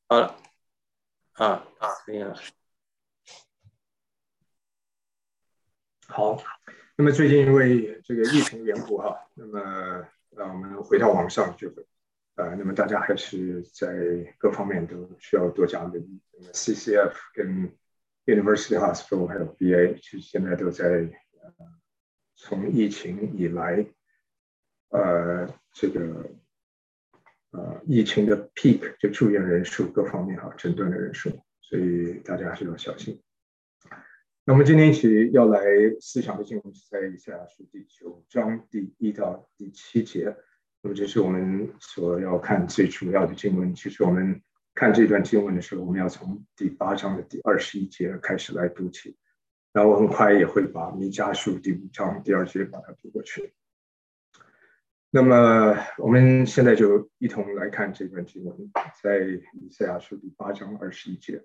好了可以了。 好，那么最近因为这个疫情缘故那么我们回到网上聚会，那么大家还是在各方面都需要多加留意。那么 CCF 跟 University Hospital 还有 BA，其实现在都在从疫情以来，这个疫情的 peak 就住院人数各方面诊断的人数，所以大家还是要小心。那我们今天一起要来思想的经文是在以赛亚书第9章第1到第7节。那么这是我们所要看最主要的经文。其实我们看这段经文的时候，我们要从第8章的第21节开始来读起，然后我很快也会把弥迦书第5章第2节把它读过去。那么我们现在就一同来看这段经文，在以赛亚书第8章21节。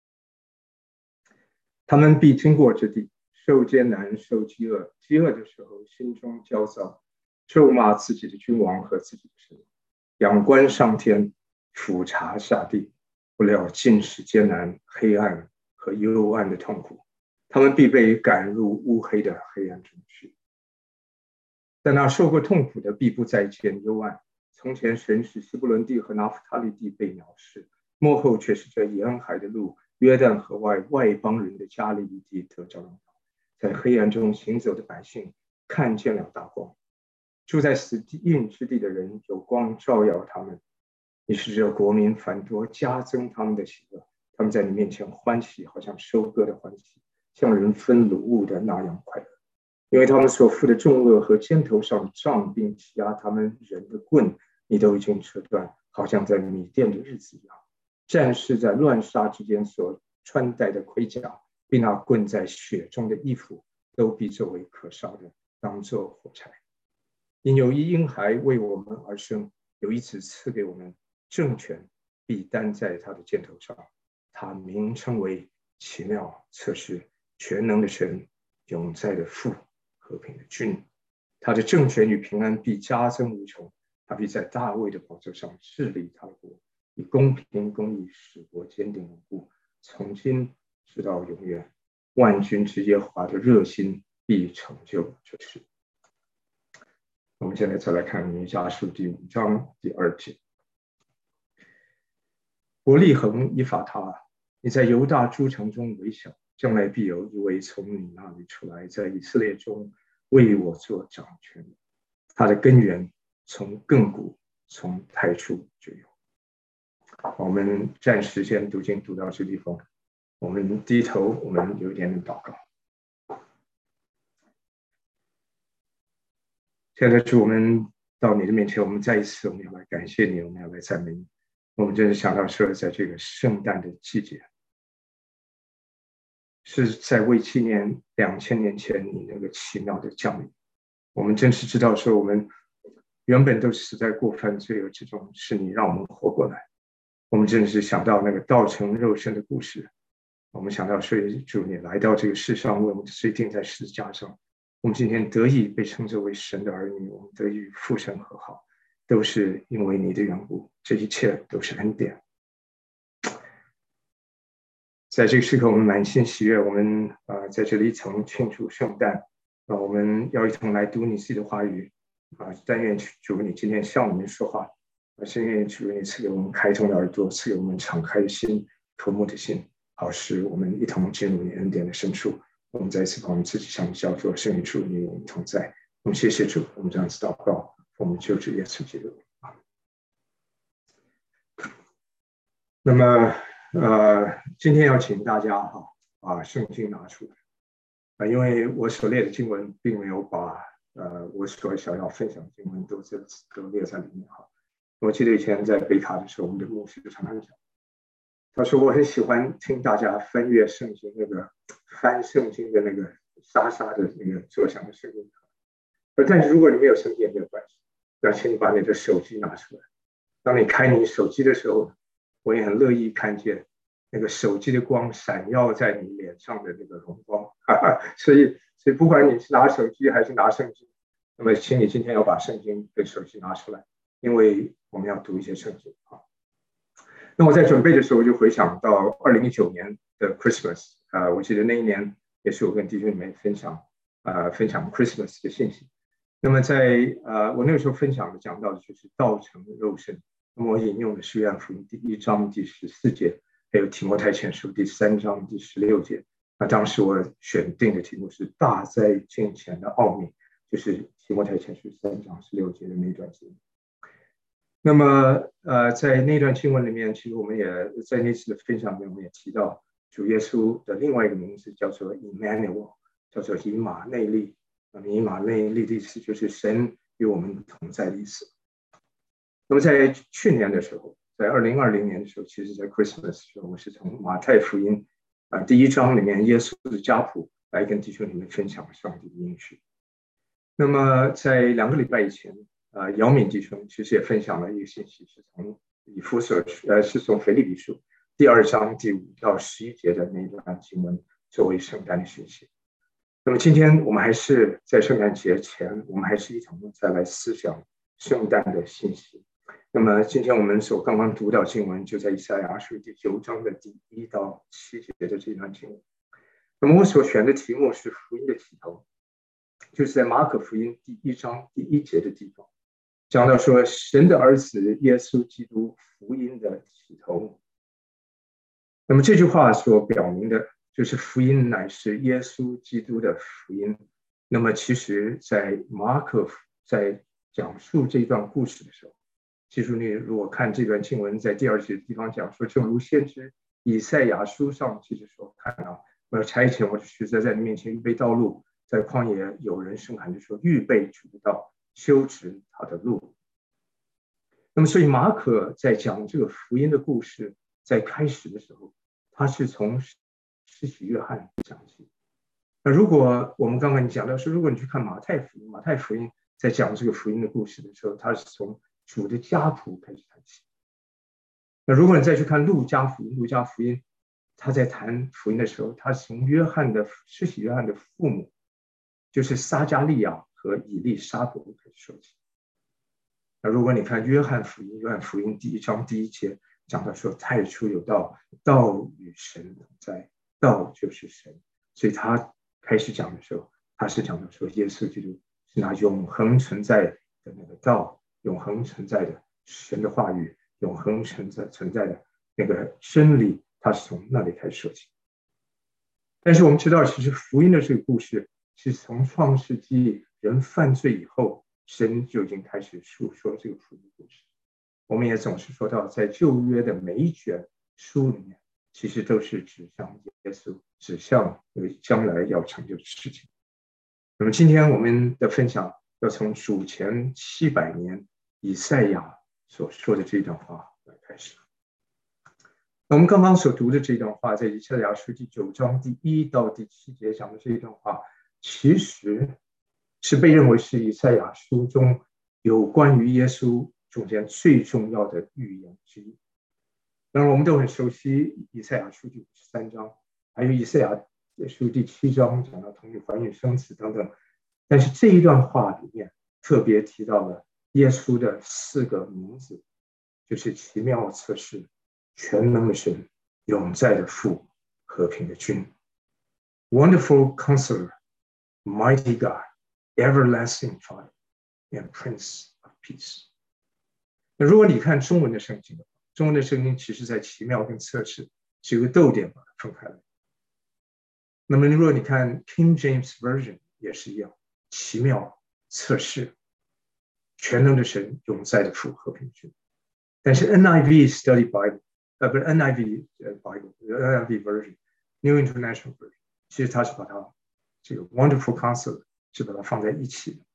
他们必经过这地，受艰难，受饥饿，饥饿的时候心中焦躁，咒骂自己的君王和自己的神，仰观上天，俯察下地，不料尽是艰难、黑暗和幽暗的痛苦，他们必被赶入乌黑的黑暗中去。但那受过痛苦的必不再见幽暗。从前神使西布伦地和拿弗他利地被藐视，末后却是这沿海的路，约旦河外邦人的加利利地得着荣耀。在黑暗中行走的百姓看见了大光，住在死荫之地的人有光照耀他们。你使这国民繁多，加增他们的喜乐，他们在你面前欢喜，好像收割的欢喜，像人分掳物的那样快乐。因为他们所负的重恶和肩头上杖并欺压他们人的棍，你都已经折断，好像在米甸的日子一样。战士在乱杀之间所穿戴的盔甲，并那棍在血中的衣服，都必作为可烧的，当作火柴。因有一婴孩为我们而生，有一子赐给我们，政权必担在他的肩头上。他名称为奇妙、策士、全能的神、永在的父、和平的君。他的政权与平安必加增无穷，他必在大卫的宝座上治理他的国，以公平公义使国坚定稳固，从今直到永远。万军之耶和华的热心必成就这事。我们现在再来看弥迦书第5章第2节。伯利恒以法他，你在犹大诸城中为小，将来必有一位从你那里出来，在以色列中为我做掌权的。他的根源从亘古，从太初就有。我们暂时先读经读到这地方，我们低头，我们有一点点祷告。现在主，我们到你的面前，我们再一次我们要来感谢你，我们要来赞美你。我们真是想到说，在这个圣诞的季节，是在为纪念2000年前你那个奇妙的降临。我们真是知道说，我们原本都死在过犯罪恶之中，是你让我们活过来。我们真是想到那个道成肉身的故事，我们想到说，主你来到这个世上，为我们罪定在十字架上。我们今天得以被称之为神的儿女，我们得以与父神和好，都是因为你的缘故，这一切都是恩典。在这个时刻，我们满心喜悦，我们在这里一同庆祝圣诞，我们要一同来读你自己的话语，但愿主你今天向我们说话，是愿主你赐给我们开通的耳朵，赐给我们敞开的心、渴慕的心，好使我们一同进入你恩典的深处。我们再一次把我们自己向你交托，圣灵主你我们同在。我们谢谢主，我们这样子祷告，我们救主耶稣基督。那么今天要请大家把圣经拿出来，因为我所列的经文并没有把我所想要分享的经文都列在里面我记得以前在北卡的时候，我们的牧师常常讲，他说我很喜欢听大家翻阅圣经那个翻圣经的那个沙沙的那个作响的声音，但是如果你没有圣经也没有关系，那请你把你的手机拿出来。当你开你手机的时候，我也很乐意看见那个手机的光闪耀在你脸上的那个荣光，所以不管你是拿手机还是拿圣经，那么请你今天要把圣经跟手机拿出来，因为我们要读一些圣经那我在准备的时候，我就回想到2019年的 Christmas，我记得那一年也是我跟弟兄们分享 Christmas 的信息。那么我那个时候分享的讲到的就是道成肉身。那么我引用的是约翰福音第1章第14节，还有提摩太前书第3章第16节。那当时我选定的题目是大在近前的奥秘，就是提摩太前书3章16节的那段经文。那么在那段经文里面，其实我们也在那次的分享里面，我们也提到主耶稣的另外一个名字叫做 Emmanuel， 叫做以马内利。以马内利的意思就是神与我们同在的意思。那么在去年的时候，在2020年的时候，其实在 Christmas 的时候，我是从马太福音第1章里面耶稣的家谱来跟弟兄姊妹分享上帝的应许。那么在2个礼拜以前，姚敏弟兄其实也分享了一个信息，是从腓立比书第2章第5到11节的那段经文作为圣诞的讯息。那么今天我们还是在圣诞节前，我们还是一同再来思想圣诞的信息。那么今天我们所刚刚读到经文，就在以赛亚书第9章的第1到7节的这段经文。那么我所选的题目是福音的起头，就是在马可福音第1章第1节的地方，讲到说神的儿子耶稣基督福音的起头。那么这句话所表明的就是福音乃是耶稣基督的福音。那么其实在马可在讲述这段故事的时候，其实你如果看这段经文在第2节的地方讲说，正如先知以赛亚书上其实说，看啊，我要差遣我的使者在你面前预备道路，在旷野有人声喊着说，预备主的道，修直他的路。那么所以马可在讲这个福音的故事，在开始的时候，他是从施洗约翰讲起。那如果我们刚刚讲到说，如果你去看马太福音在讲这个福音的故事的时候，他是从主的家谱开始谈起。那如果你再去看路加福音他在谈福音的时候，他是从施洗约翰的父母，就是撒加利亚和以利沙伯开始说起。那如果你看约翰福音第1章第1节，讲到说太初有道，道与神同在，道就是神。所以他开始讲的时候，他是讲到说耶稣基督是那永恒存在的那个道，永恒存在的神的话语，永恒存在的那个真理，他是从那里开始说起。但是我们知道，其实福音的这个故事是从创世纪人犯罪以后，神就已经开始述说这个福音的故事。我们也总是说到，在旧约的每一卷书里面，其实都是指向耶稣，指向将来要成就的事情。那么今天我们的分享要从主前700年以赛亚所说的这段话来开始。那我们刚刚所读的这段话，在以赛亚书第9章第1到第7节讲的这一段话，其实是被认为是以赛亚书中有关于耶稣中间最重要的预言之一。当然我们都很熟悉以赛亚书第53章，还有以赛亚书第7章讲到童女怀孕生子等等，但是这一段话里面特别提到了耶稣的4个名字，就是奇妙测试、全能的神、永在的父、和平的君。 Wonderful Counselor, Mighty God, Everlasting Father, and Prince of Peace。 那如果你看中文的圣经，中文的圣经其实在奇妙跟测试是有个逗点把它分开来。那么如果你看 King James Version 也是一样，奇妙、测试、全能的神、永在的父、和平君。但是 NIV Study Bible 不是 NIV Bible NIV Version New International Version， 其实它是把它这个 Wonderful Counselor 是把它放在一起的。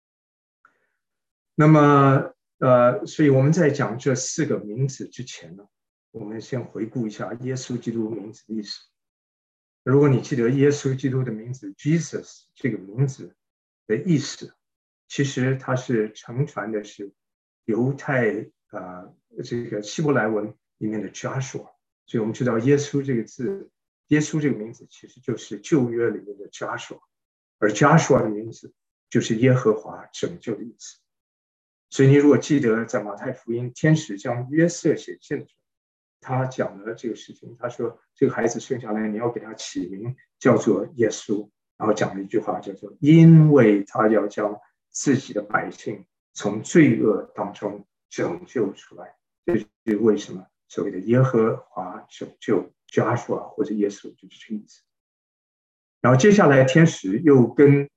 那么所以我们在讲这4个名字之前呢，我们先回顾一下耶稣基督名字的意思。如果你记得耶稣基督的名字 Jesus 这个名字的意思，其实它是承传的是犹太这个希伯来文里面的 Joshua， 所以我们知道耶稣这个字，耶稣这个名字其实就是旧约里面的 Joshua， 而 Joshua 的名字就是耶和华拯救的意思。所以你如果记得在马太福音天使将约瑟显现的时候， 他讲了这个事情，他说这个孩子生下来，你要给他起名叫做耶稣，然后讲了一句话叫做因为他要将自己的百姓从罪恶当中拯救出来，这是为什么所谓的耶和华拯救 Joshua 或者耶稣就是这个意思。然后接下来天使又跟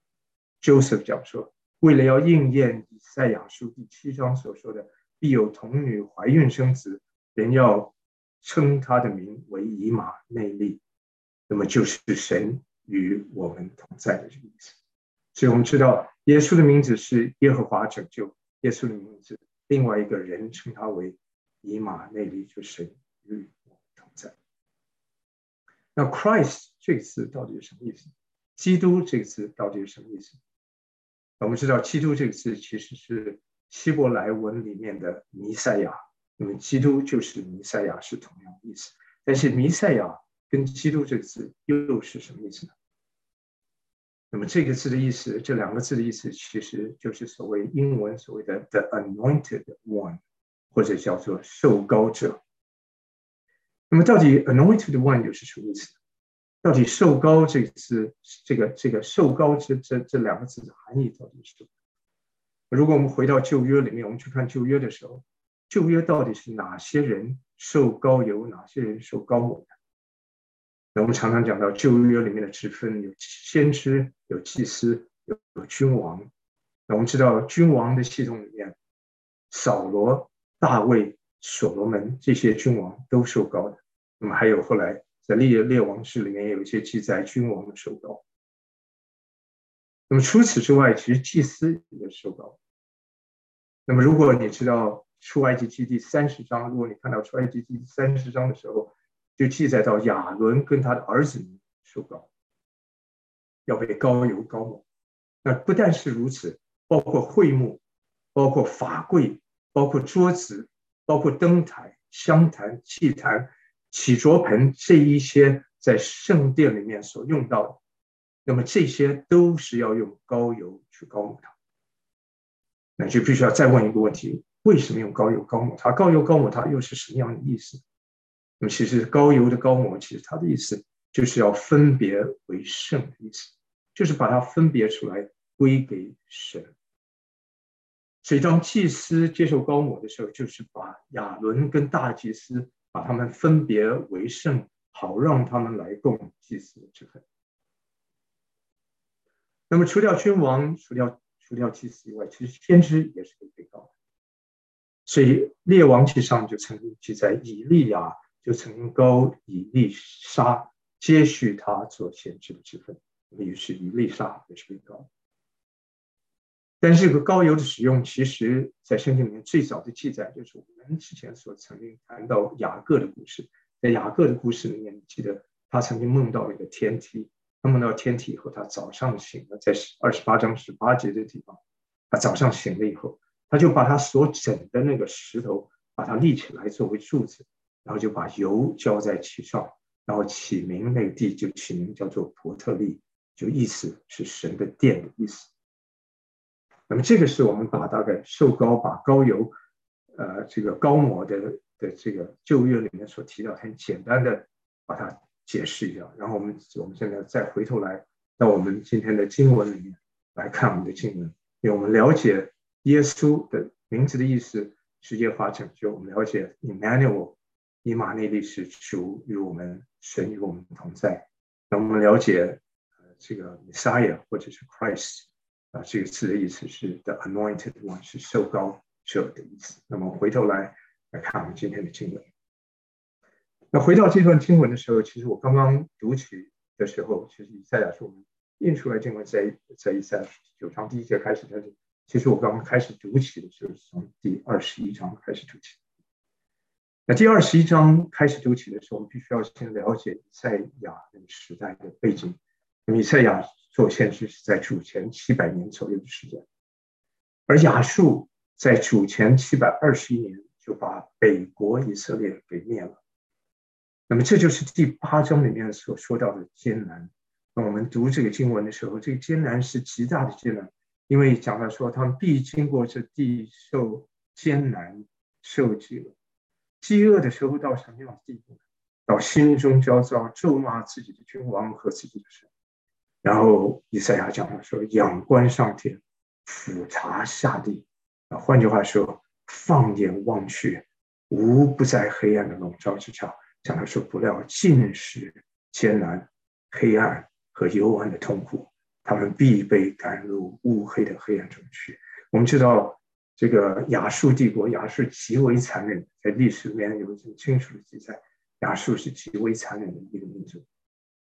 Joseph 讲说，为了要应验以赛亚书第7章所说的必有童女怀孕生子，人要称他的名为以马内利，那么就是神与我们同在的这个意思。所以我们知道耶稣的名字是耶和华拯救，耶稣的名字另外一个人称他为以马内利，就是神与我们同在。那 Christ 这个词到底是什么意思？基督这个词到底是什么意思？我们知道基督这个词其实是希伯来文里面的弥赛亚，那么基督就是弥赛亚是同样的意思。但是弥赛亚跟基督这个词又是什么意思呢？那么这个字的意思，这两个字的意思其实就是所谓英文所谓的 the anointed one， 或者叫做受膏者。那么到底 anointed one 又是什么意思？到底受膏这个字，这个受膏这两个字的含义到底是什么？如果我们回到旧约里面，我们去看旧约的时候，旧约到底是哪些人受膏油，哪些人受膏抹的？那我们常常讲到旧约里面的职分，有先知，有祭司，有君王。那我们知道君王的系统里面，扫罗、大卫、所罗门这些君王都受膏的。那么还有后来在列王志里面有一些记载君王的受膏。那么除此之外，其实祭司也受膏。那么如果你知道出埃及记第30章，如果你看到出埃及记第30章的时候，就记载到亚伦跟他的儿子们受膏，要被膏油膏抹。那不但是如此，包括会幕，包括法柜，包括桌子，包括灯台、香坛、祭坛、起桌盆，这一些在圣殿里面所用到的，那么这些都是要用膏油去膏抹它。那就必须要再问一个问题：为什么用膏油膏抹它？膏油膏抹它又是什么样的意思？那么其实膏油的膏抹，其实它的意思就是要分别为圣的意思，就是把它分别出来归给神。所以当祭司接受膏抹的时候，就是把亚伦跟大祭司把他们分别为圣，好让他们来供祭司的职分。那么除掉君王，除掉祭司以外，其实先知也是可以被膏的。所以列王记上就曾经记载，以利亚就曾经膏以利沙，接续他做先知的职分。于是以利沙也是被膏。但是这个膏油的使用，其实在圣经里面最早的记载就是我们之前所曾经谈到雅各的故事。在雅各的故事里面，记得他曾经梦到一个天梯，他梦到天梯以后，他早上醒了，在28章18节的地方，他早上醒了以后，他就把他所枕的那个石头把它立起来作为柱子，然后就把油浇在其上，然后起名那个地就起名叫做伯特利，就意思是神的殿的意思。那么这个是我们把大概受膏把膏油这个膏抹的这个旧约里面所提到，很简单的把它解释一下。然后我们现在再回头来到我们今天的经文里面来看我们的经文，因为我们了解耶稣的名字的意思是耶和华拯救，我们了解 Emmanuel 以马内利是主与我们神与我们同在。那我们了解这个 Messiah 或者是 Christ这个字的意思是 the anointed one， 是受膏者的意思。那么回头来看我们今天的经文。那回到这段经文的时候，其实我刚刚读起的时候，其实以赛亚书我们印出来经文在以赛亚9章第1节开始，但是其实我刚刚开始读起的时候是从第21章开始读起。那第21章开始读起的时候，我们必须要先了解以赛亚那个时代的背景。那么以赛亚做先知是在主前700年左右的时间，而亚述在主前721年就把北国以色列给灭了。那么这就是第8章里面所说到的艰难。那我们读这个经文的时候，这个艰难是极大的艰难，因为讲到说他们必经过这地受艰难受饥了。 饥饿的时候到什么样的地步？到心中焦躁，咒骂自己的君王和自己的神。然后以赛亚讲的说：仰观上天，俯察下地。换句话说，放眼望去，无不在黑暗的笼罩之下。讲的说，不料尽是艰难、黑暗和幽暗的痛苦，他们必被赶入乌黑的黑暗中去。我们知道，这个亚述帝国，亚述极为残忍，在历史里面有很清楚的记载，亚述是极为残忍的一个民族。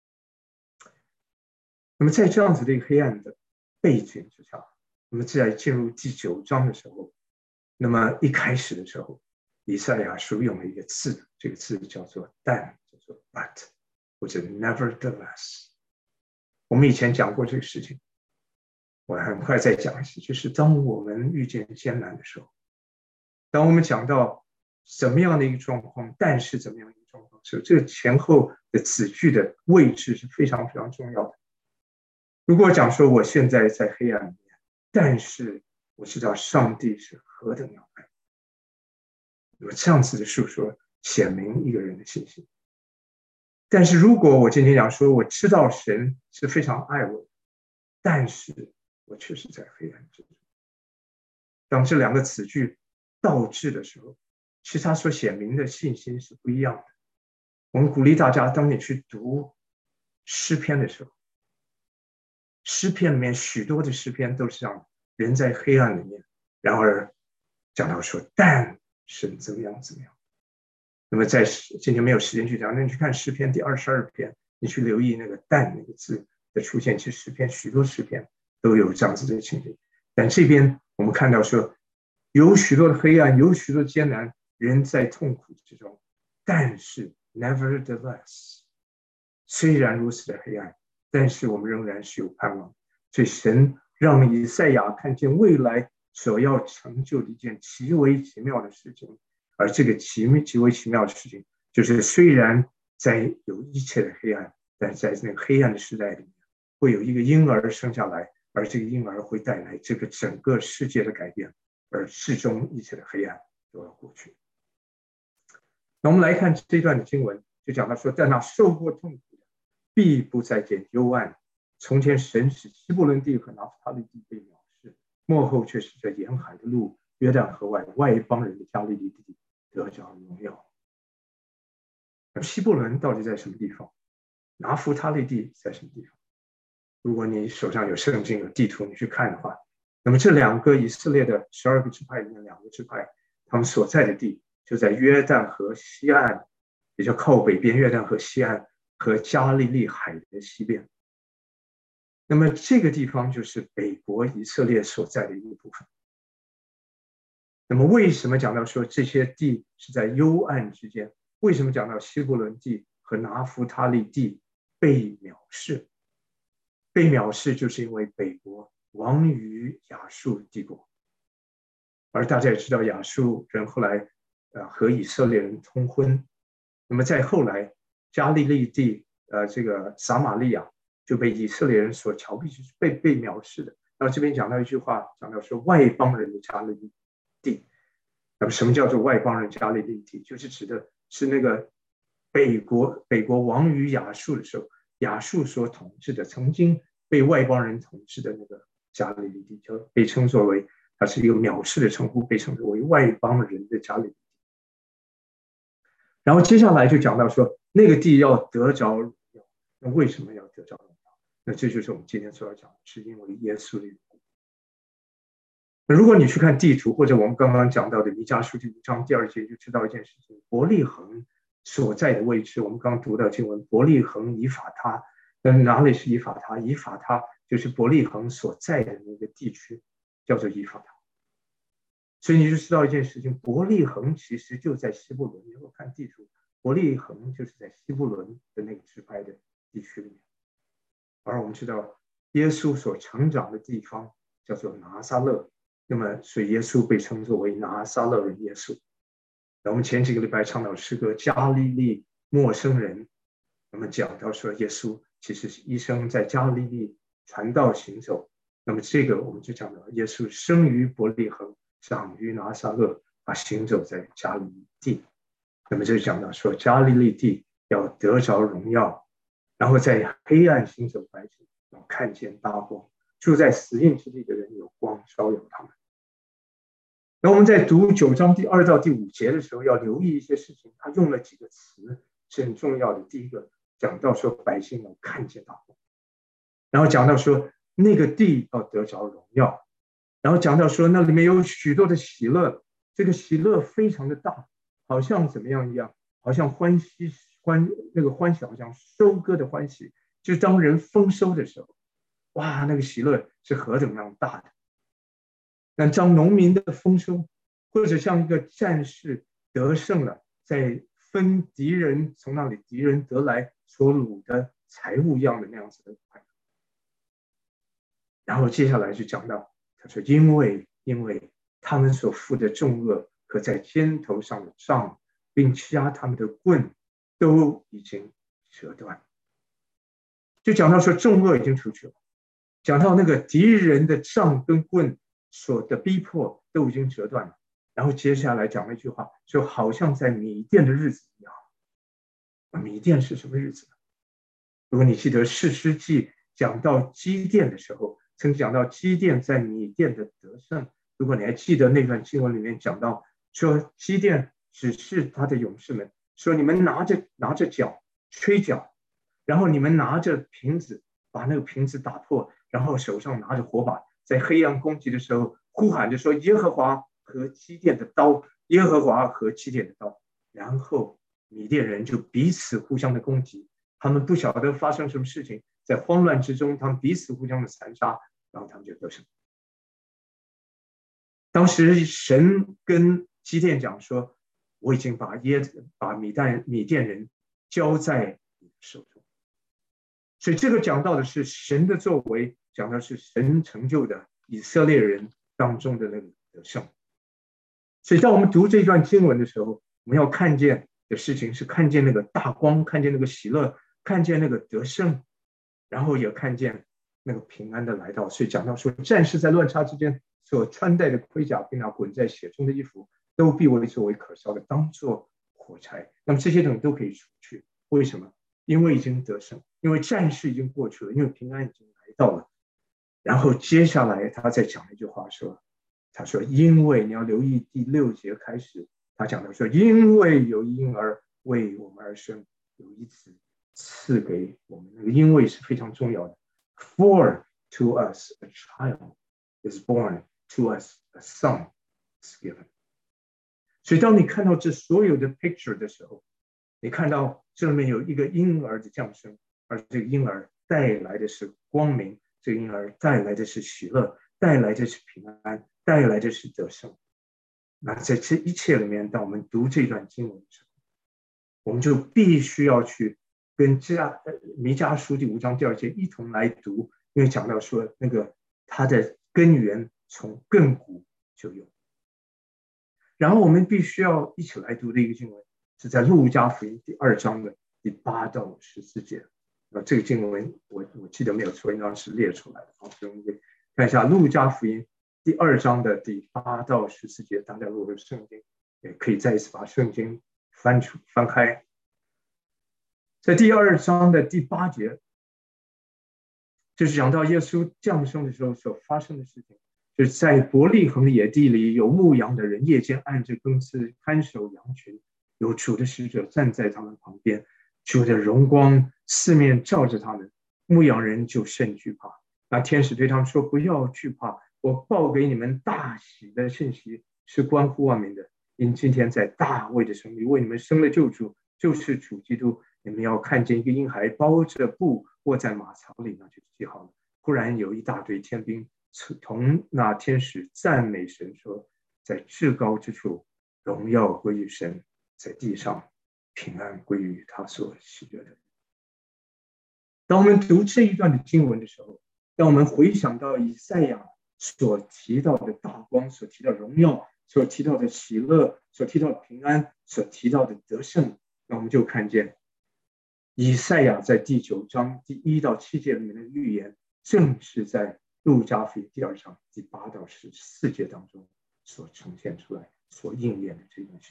那么在这样子的一个黑暗的背景之下，那么在进入第9章的时候，那么一开始的时候，以赛亚书用了一个字，这个字叫做但，叫做 but 或者 nevertheless。我们以前讲过这个事情，我很快再讲一次，就是当我们遇见艰难的时候，当我们讲到怎么样的一个状况，但是怎么样的一个状况的时候，这个前后的子句的位置是非常非常重要的。如果讲说我现在在黑暗里面，但是我知道上帝是何等样爱，那么这样子的述说显明一个人的信心。但是如果我今天讲说我知道神是非常爱我的，但是我确实在黑暗之中，当这两个词句倒置的时候，其实它所显明的信心是不一样的。我们鼓励大家，当你去读诗篇的时候，诗篇里面许多的诗篇都是让人在黑暗里面，然而讲到说但神怎么样怎么样。那么在今天没有时间去讲，那你去看诗篇第22篇，你去留意那个但那个字的出现，其实诗篇许多诗篇都有这样子的情景。但这边我们看到说有许多的黑暗，有许多的艰难，人在痛苦之中，但是 nevertheless 虽然如此的黑暗，但是我们仍然是有盼望。所以神让以赛亚看见未来所要成就的一件极为奇妙的事情，而这个极为奇妙的事情，就是虽然在有一切的黑暗，但在那个黑暗的时代里面，会有一个婴儿生下来，而这个婴儿会带来这个整个世界的改变，而最终一切的黑暗都要过去。那我们来看这段的经文，就讲到说，在那受过痛苦的，必不再见幽暗。从前神使西布伦地和拿弗他利地被藐视，末后却使这沿海的路、约旦河外邦人的加利利地得着荣耀。西布伦到底在什么地方？拿弗他利地在什么地方？如果你手上有圣经有地图，你去看的话，那么这两个以色列的12个支派里面2个支派，他们所在的地就在约旦河西岸，也就靠北边约旦河西岸和加利利海的西边。那么这个地方就是北国以色列所在的一个部分。那么为什么讲到说这些地是在幽暗之间？为什么讲到西布伦地和拿弗他利地被藐视？被藐视就是因为北国亡于亚述帝国，而大家也知道亚述人后来和以色列人通婚，那么再后来加利利地这个撒玛利亚就被以色列人所瞧不起，被藐视的。那么这边讲到一句话，讲到说外邦人的加利利地。那么什么叫做外邦人加利利地？就是指的是那个北国亡于亚述的时候，亚述所统治的，曾经被外邦人统治的那个加利利地，就被称作为，它是一个藐视的称呼，被称作为外邦人的加利利地。然后接下来就讲到说，那个地要得着荣耀。那为什么要得着荣耀？那这就是我们今天所要讲的，是因为耶稣的缘故。那如果你去看地图，或者我们刚刚讲到的弥迦书第5章第2节，就知道一件事情：伯利恒所在的位置，我们刚刚读到经文，伯利恒以法他。那哪里是以法他？以法他就是伯利恒所在的那个地区，叫做以法他。所以你就知道一件事情，伯利恒其实就在西布伦。如果看地图，伯利恒就是在西布伦的那个支派的地区里面。而我们知道，耶稣所成长的地方叫做拿撒勒，那么所以耶稣被称作为拿撒勒人耶稣。那我们前几个礼拜唱到诗歌《加利利陌生人》，那么讲到说耶稣其实是一生在加利利传道行走。那么这个我们就讲到耶稣生于伯利恒，长于拿撒勒，行走在加利利地。 那么就讲到说加利利地要得着荣耀，然后在黑暗行走白天，要看见大光，住在死荫之地的人有光照耀他们。然后我们在读9章第2到第5节的时候，要留意一些事情，他用了几个词是很重要的。第一个讲到说百姓要看见大光，然后讲到说那个地要得着荣耀，然后讲到说那里面有许多的喜乐，这个喜乐非常的大，好像怎么样一样，好像欢喜好像收割的欢喜，就当人丰收的时候，哇，那个喜乐是何等样大的。那当农民的丰收，或者像一个战士得胜了，在分敌人从那里敌人得来所掳的财物一样的那样子的快乐。然后接下来就讲到，他说因为他们所负的重恶和在肩头上的杖，并掐他们的棍都已经折断。就讲到说重恶已经出去了，讲到那个敌人的杖跟棍所的逼迫都已经折断了。然后接下来讲了一句话，就好像在米甸的日子一样。米甸是什么日子呢？如果你记得士师记讲到基甸的时候，曾讲到基甸在米甸的得胜。如果你还记得那段经文里面讲到说，基甸指示他的勇士们说，你们拿着角吹角，然后你们拿着瓶子把那个瓶子打破，然后手上拿着火把，在黑暗攻击的时候呼喊着说，耶和华和基甸的刀，耶和华和基甸的刀。然后米甸人就彼此互相的攻击，他们不晓得发生什么事情，在慌乱之中他们彼此互相的残杀，然后他们就得胜。当时神跟基甸讲说，我已经把米甸人交在你的手中。所以这个讲到的是神的作为，讲的是神成就的以色列人当中的那个得胜。所以当我们读这段经文的时候，我们要看见的事情是看见那个大光，看见那个喜乐，看见那个得胜，然后也看见那个平安的来到。所以讲到说，战士在乱差之间所穿戴的盔甲，并那滚在血中的衣服，都必为作为可烧的，当作火柴。那么这些东西都可以除去。为什么？因为已经得胜，因为战事已经过去了，因为平安已经来到了。然后接下来他再讲一句话说，他说因为你要留意第6节开始，他讲到说，因为有婴儿为我们而生，有一子赐给我们。那个因为是非常重要的。 For to us a child is born, to us a son is given。 所以当你看到这所有的 picture 的时候，你看到这里面有一个婴儿的降生，而这个婴儿带来的是光明，这个婴儿带来的是喜乐，带来的是平安，带来的是得胜。那在这一切里面，当我们读这段经文的时候，我们就必须要去跟弥迦书第5章第2节一同来读，因为讲到说那个它的根源从亘古就有。然后我们必须要一起来读的一个经文是在路加福音第2章的第8到14节。这个经文我记得没有错，应该是列出来的。所以我们可以看一下路加福音第2章的第8到14节。大家如果有圣经，也可以再一次把圣经翻开。在第2章的第8节，就是讲到耶稣降生的时候所发生的事情，就是在伯利恒的野地里，有牧羊的人夜间按着更次看守羊群，有主的使者站在他们旁边，主的荣光四面照着他们，牧羊人就甚惧怕。那天使对他们说，不要惧怕，我报给你们大喜的信息，是关乎万民的。因今天在大卫的城里为你们生了救主，就是主基督。你们要看见一个婴孩包着布卧在马槽里，那就记好了。忽然有一大队天兵同那天使赞美神说，在至高之处荣耀归于神，在地上平安归于他所喜悦的。当我们读这一段的经文的时候，当我们回想到以赛亚所提到的大光，所提到的荣耀，所提到的喜乐，所提到的平安，所提到的得胜，那我们就看见以赛亚在第9章第1到7节里面的预言，正是在路加福音第2章第8到14节当中所呈现出来、所应验的这段信息。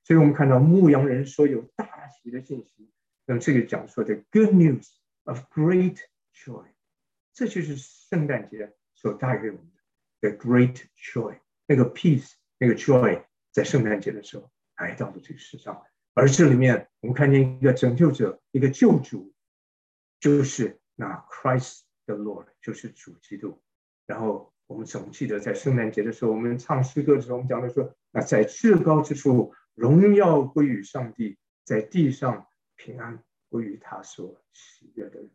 所以我们看到牧羊人说有大喜的信息，那么这个讲说的 good news of great joy， 这就是圣诞节所带给我们的 great joy， 那个 peace， 那个 joy 在圣诞节的时候来到了这个世上。而这里面我们看见一个拯救者，一个救主，就是那 Christ the Lord， 就是主基督。然后我们总记得在圣诞节的时候，我们唱诗歌的时候，我们讲的说，那在至高之处荣耀归于上帝，在地上平安归于他所喜悦的人。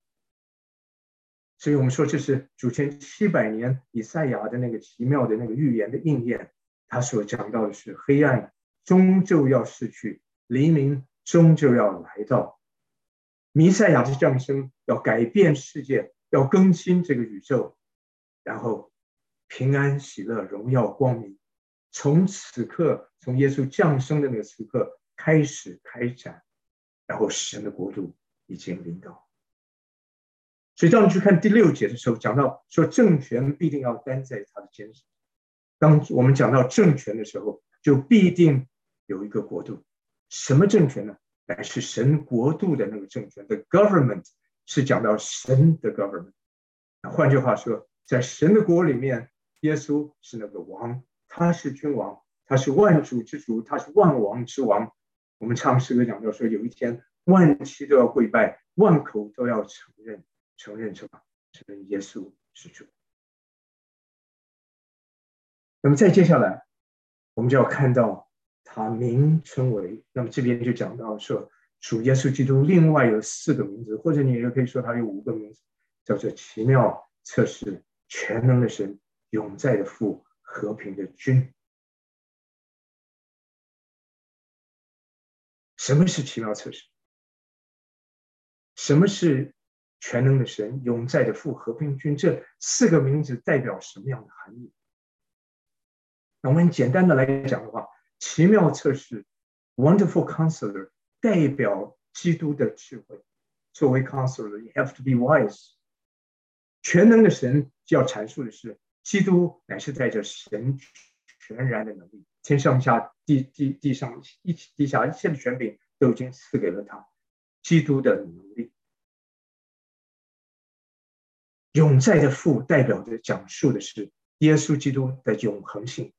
所以我们说这是主前700年以赛亚的那个奇妙的那个预言的应验，他所讲到的是黑暗终究要逝去，黎明终究要来到。弥赛亚的降生要改变世界，要更新这个宇宙，然后平安喜乐荣耀光明从此刻，从耶稣降生的那个时刻开始开展，然后神的国度已经临到。所以当你去看第6节的时候，讲到说政权必定要担在他的肩上。当我们讲到政权的时候，就必定有一个国度。什么政权呢？乃是神国度的那个政权。The government 是讲到神的 government。换句话说，在神的国里面，耶稣是那个王，他是君王，他是万主之主，他是万王之王。我们唱诗歌讲到说，有一天万膝都要跪拜，万口都要承认什么？承认耶稣是主。那么再接下来，我们就要看到他名称为，那么这边就讲到说，主耶稣基督另外有4个名字，或者你也可以说他有5个名字，叫做奇妙、测试、全能的神、永在的父、和平的君。什么是奇妙测试？什么是全能的神、永在的父、和平君？这4个名字代表什么样的含义？那我们简单的来讲的话，奇妙测试 Wonderful Counselor 代表基督的智慧。作为 Counselor you have to be wise。 全能的神就要阐述的是，基督乃是带着神全然的能力，天上下地上地下一切的权柄都已经赐给了他，基督的能力。永在的父代表的讲述的是耶稣基督的永恒性，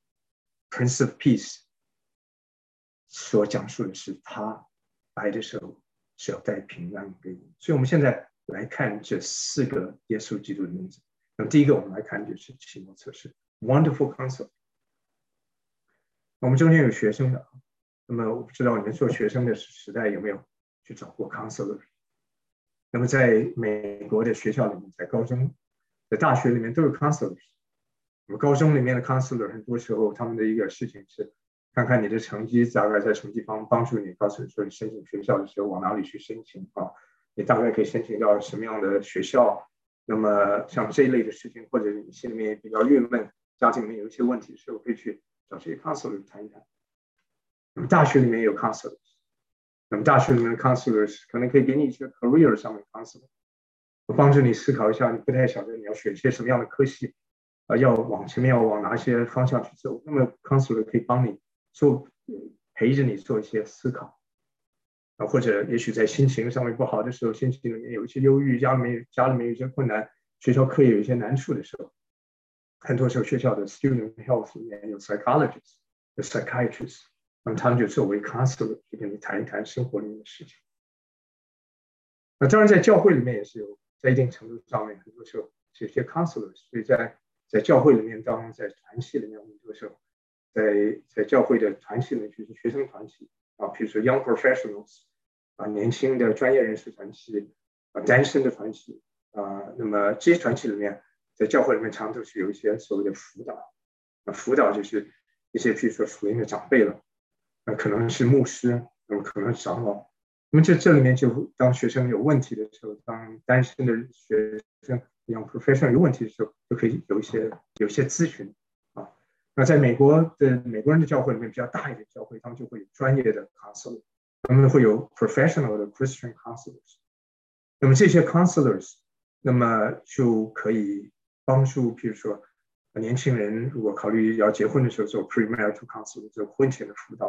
Prince of Peace 所讲述的是他来的时候是要带平安给我们。所以我们现在来看这4个耶稣基督的名字。那么第一个我们来看就是奇妙测试 Wonderful Counselor。 我们中间有学生的，那么我不知道你们做学生的时代有没有去找过 Counselor。 那么在美国的学校里面，在高中在大学里面都有 Counselor。 那么高中里面的 Counselor 很多时候他们的一个事情是看看你的成绩，大概在成绩方帮助你，告诉你说你申请学校的时候往哪里去申请啊，你大概可以申请到什么样的学校。那么像这一类的事情，或者你心里面比较郁闷，家庭里面有一些问题的时候，可以去找这些 counselor 谈一谈。那么大学里面也有 counselor， 那么大学里面的 counselors 可能可以给你一些 career 上面的 counselor， 帮助你思考一下，你不太晓得你要选些什么样的科系，要往前面要往哪些方向去走。那么 counselor 可以帮你做，陪着你做一些思考。或者也许在心情上面不好的时候，心情里面有一些忧郁，家里面有一些困难，学校课业有一些难处的时候，很多时候学校的 student health 里面有 psychologist 有 psychiatrist， 那么他们就作为 counselor 去跟你谈一谈生活里面的事情。那当然在教会里面也是有，在一定程度上面很多时候有些 counselor， 所以在教会里面，当然在团契里面，很多时候在教会的团契里面，就是学生团契啊，比如说 young professionals 啊，年轻的专业人士团契啊，单身的团契啊，那么这些团契里面，在教会里面常都是有一些所谓的辅导啊，辅导就是一些比如说属灵的长辈了，可能是牧师，那么可能是长老，那么这里面就当学生有问题的时候，当单身的学生 young professional 有问题的时候，就可以有一些咨询啊。那在美国人的教会里面比较大一点的教会，他们就会有专业的 counselor， 他们会有 professional 的 Christian counselors。 那么这些 counselors 那么就可以帮助，譬如说年轻人如果考虑要结婚的时候做 premarital counselor， 做婚前的辅导，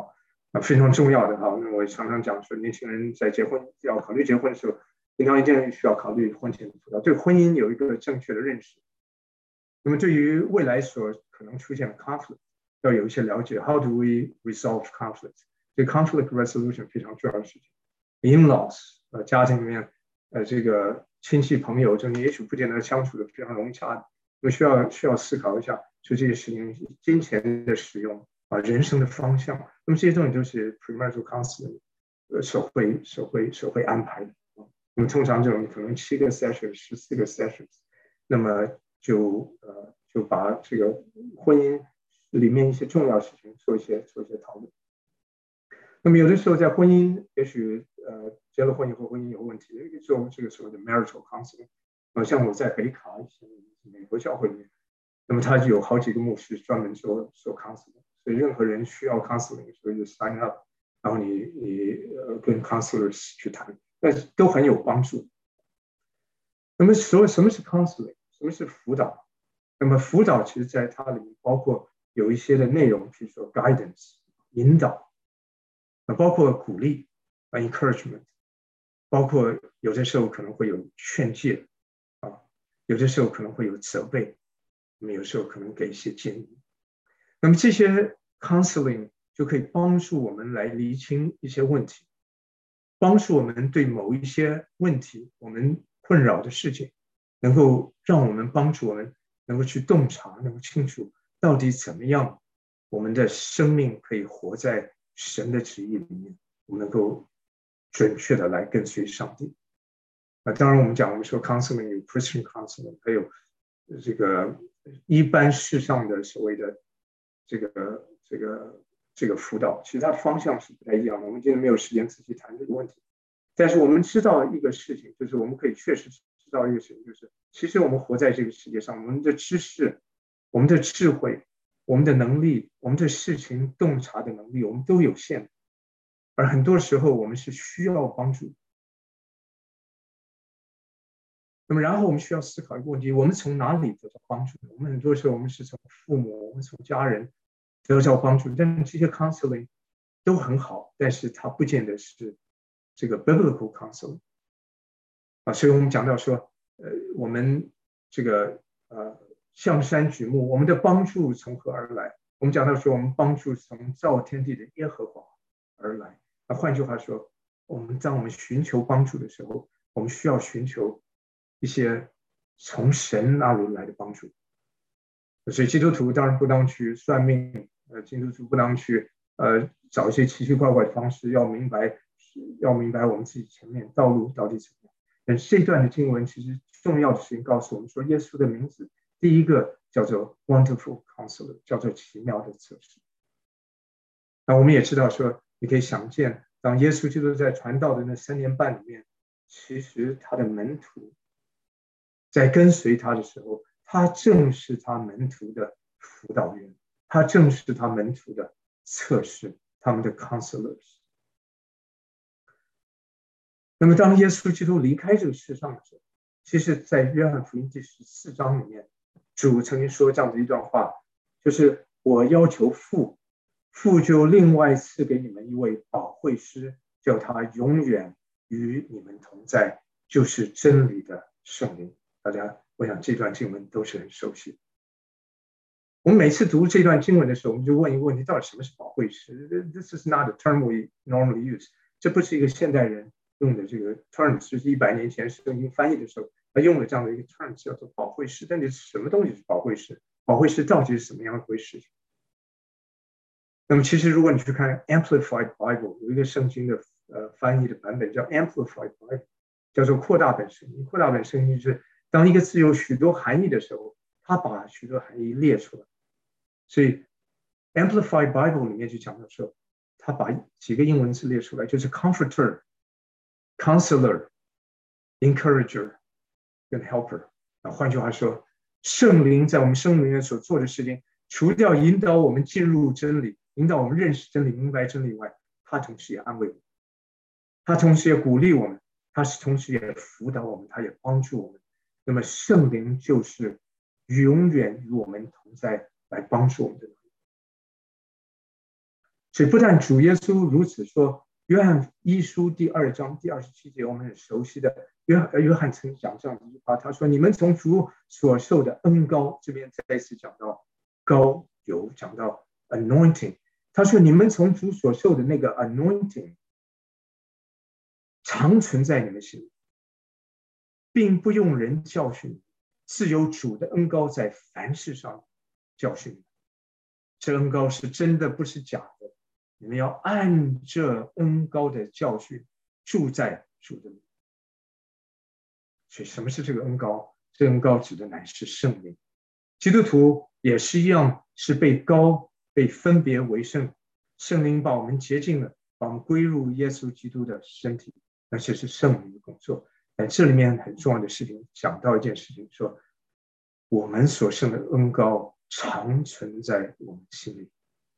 非常重要的哈。那我常常讲说，年轻人在要考虑结婚的时候，平常一定需要考虑婚前的辅导，对婚姻有一个正确的认识。那么对于未来所可能出现的 conflict， 要有一些了解。How do we resolve conflict？ 这 conflict resolution 非常重要的事情。In-laws， 家庭里面，这个亲戚朋友，就你也许不见得相处的非常融洽的，我需要思考一下，就这些事情，金钱的使用人生的方向，那么这些东西都是 premarital counseling 所会安排的。那么通常这种可能7个 sessions、14个 sessions， 那么就把这个婚姻里面一些重要事情做一些讨论。那么有的时候在婚姻，也许结了婚以后婚姻有问题，做这个所谓的 marital counseling。像我在北卡以前美国教会里面，那么他就有好几个牧师专门做 counseling， 所以任何人需要 counseling， 所以就 sign up， 然后你跟 counselors 去谈，但是都很有帮助。那么什么是 counseling？ 什么是辅导？那么辅导其实在它里面包括有一些的内容，比如说 guidance 引导，包括鼓励encouragement， 包括有的时候可能会有劝诫有的时候可能会有责备，那么有时候可能给一些建议。那么这些 counseling 就可以帮助我们来厘清一些问题，帮助我们对某一些问题我们困扰的事情，能够让我们帮助我们能够去洞察，能够清楚到底怎么样我们的生命可以活在神的旨意里面，我们能够准确的来跟随上帝。当然我们说 counseling 有 Christian counseling， 还有这个一般世上的所谓的这个辅导，其实它的方向是不太一样的。我们今天没有时间仔细谈这个问题，但是我们知道一个事情，就是我们可以确实知道一个事情，就是其实我们活在这个世界上，我们的知识、我们的智慧、我们的能力、我们对事情洞察的能力，我们都有限，而很多时候我们是需要帮助。那么然后我们需要思考一个问题，我们从哪里得到帮助？我们很多时候我们是从父母，我们从家人得到帮助，但是这些 counseling 都很好，但是它不见得是这个 biblical counseling 所以我们讲到说，我们这个向山举目，我们的帮助从何而来？我们讲到说，我们帮助从造天地的耶和华而来。换句话说，当我们寻求帮助的时候，我们需要寻求一些从神那里来的帮助。所以基督徒当然不当去算命，基督徒不当去找一些奇奇怪怪的方式，要明白我们自己前面道路到底怎么样。但这段的经文其实重要的事情告诉我们说，耶稣的名字第一个叫做 Wonderful Counselor， 叫做奇妙的策士。那我们也知道说，你可以想见，当耶稣基督在传道的那3年半里面，其实他的门徒在跟随他的时候，他正是他门徒的辅导员，他正是他门徒的策士，他们的 counselors。那么当耶稣基督离开这个世上的时候，其实在约翰福音第14章里面，主曾经说这样的一段话，就是我要求父就另外赐给你们一位保惠师，叫他永远与你们同在，就是真理的圣灵。大家我想这段经文都是很熟悉。我们每次读这段经文的时候，我们就问一个问题，到底什么是保惠师？ This is not a term we normally use， 这不是一个现代人用的这个 term， 就是100年前圣经翻译的时候他用了这样的一个 term 叫做保惠师。但是什么东西是保惠师？保惠师到底是什么样一回事？那么其实如果你去看 Amplified Bible， 有一个圣经的翻译的版本叫 Amplified Bible， 叫做扩大本圣经。扩大本圣经就是当一个字有许多含义的时候，他把许多含义列出来。所以 Amplified Bible 里面就讲到说，他把几个英文字列出来，就是 comforter、counselor、encourager 跟 helper。换句话说，圣灵在我们生命里面所做的事情，除掉引导我们进入真理，引导我们认识真理、明白真理以外，他同时也安慰我们，他同时也鼓励我们，他同时也辅导我们，他也帮助我们。那么圣灵就是永远与我们同在，来帮助我们的。 所以不但主耶稣如此说，约翰一书第2章第27节，我们很熟悉的约翰曾讲这样一句话，他说：“你们从主所受的恩膏，这边再一次讲到膏油，讲到 anointing。他说：你们从主所受的那个 anointing， 常存在你们心里，并不用人教训你，是有主的恩膏在凡事上教训你。这恩膏是真的，不是假的。你们要按这恩膏的教训住在主的里。所以什么是这个恩膏？这恩膏指的乃是圣灵。基督徒也是一样，是被膏，被分别为圣，圣灵把我们洁净了，把我们归入耶稣基督的身体，那这是圣灵的工作。但这里面很重要的事情，讲到一件事情，说我们所圣的恩膏常存在我们心里。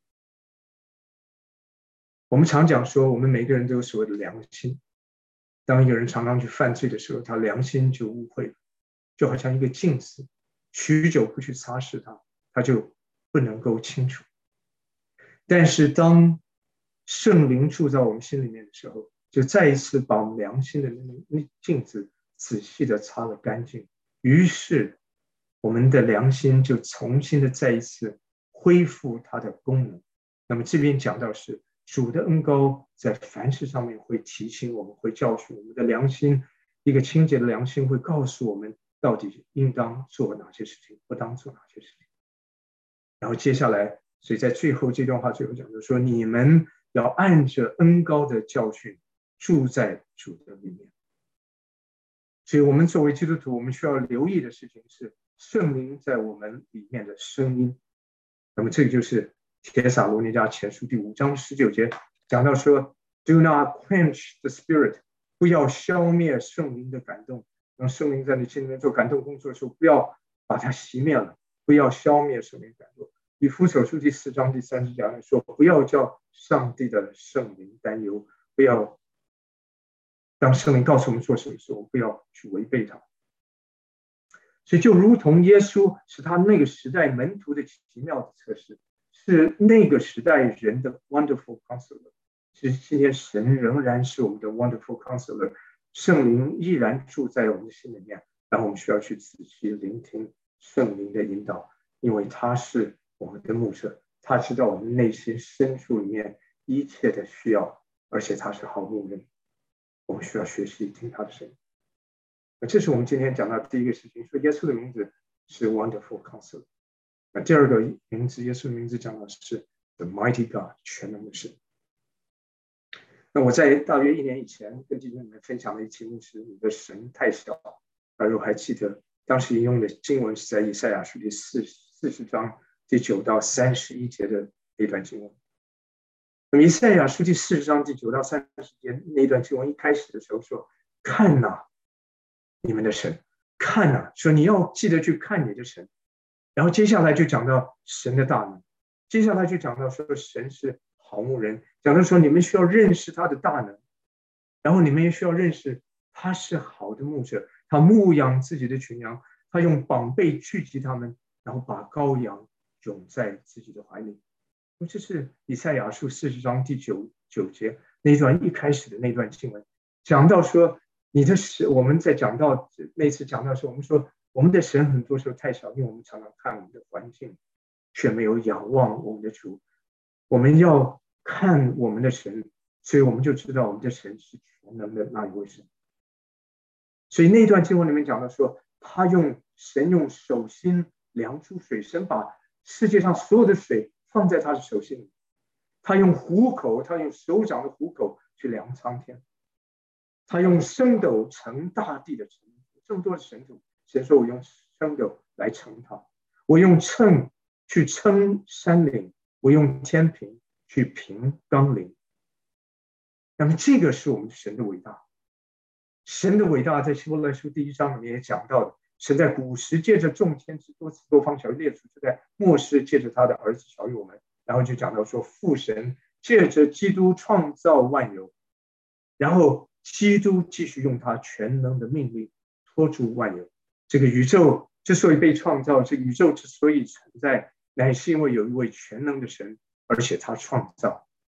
我们常讲说，我们每个人都有所谓的良心。当一个人常常去犯罪的时候，他良心就污秽了，就好像一个镜子，许久不去擦拭它，它就不能够清楚。但是当圣灵住在我们心里面的时候，就再一次把我们良心的那镜子仔细的擦了干净，于是我们的良心就重新的再一次恢复它的功能。那么这边讲到是主的恩膏在凡事上面会提醒我们，会教训我们的良心，一个清洁的良心会告诉我们到底应当做哪些事情，不当做哪些事情。然后接下来，所以在最后这段话最后讲的说，你们要按着恩膏的教训住在主的里面。所以我们作为基督徒，我们需要留意的事情是圣灵在我们里面的声音。那么这个就是帖撒罗尼迦前书第5章19节讲到说 Do not quench the spirit， 不要消灭圣灵的感动。当圣灵在你心里面做感动工作的时候，不要把它熄灭了，不要消灭圣灵感动。以弗所书第4章第30节来说，不要叫上帝的圣灵担忧，不要当圣灵告诉我们做什么时候，不要去违背它。所以就如同耶稣是他那个时代门徒的奇妙的测试，是那个时代人的 wonderful counselor。其实今天神仍然是我们的 wonderful counselor， 圣灵依然住在我们的心里面，然后我们需要去仔细聆听圣灵的引导，因为他是我们的牧者，他知道我们内心深处里面一切的需要，而且他是好牧人，我们需要学习听他的声音。这是我们今天讲到的第一个事情，说耶稣的名字是 Wonderful Counselor。那第二个名字，耶稣的名字讲的是 The Mighty God， 全能的神。那我在大约1年以前跟弟兄们分享了一期目是你的神太小，而我还记得当时引用的经文是在以赛亚书第40章第9到31节的那段经文。那么以赛亚书第40章第9到30节那段经文一开始的时候说，看哪，你们的神，看哪，说你要记得去看你的神。然后接下来就讲到神的大能，接下来就讲到说神是好牧人，讲到说你们需要认识他的大能，然后你们也需要认识他是好的牧者，他牧养自己的群羊，他用膀臂聚集他们，然后把羔羊拥在自己的怀里。这是以赛亚书40章第9节那段一开始的那段经文，讲到说你的神，我们在讲到那次讲到说，我们说我们的神很多时候太小，因为我们常常看我们的环境，却没有仰望我们的主。我们要看我们的神，所以我们就知道我们的神是全能的那一位神。所以那段经文里面讲到说，神用手心量出水，神把世界上所有的水放在他的手心里，他用手掌的虎口去量苍天，他用升斗盛大地的尘土，这么多的尘土，神说我用升斗来盛它，我用秤去称山岭，我用天平去平冈岭。那么这个是我们神的伟大。神的伟大在希伯来书第1章里面也讲到的，神在古时借着众天之多次多方晓谕列祖，就在末世借着他的儿子晓谕我们。然后就讲到说父神借着基督创造万有，然后基督继续用他全能的命令托住万有。这个宇宙之所以被创造，这个宇宙之所以存在，乃是因为有一位全能的神，而且他创造。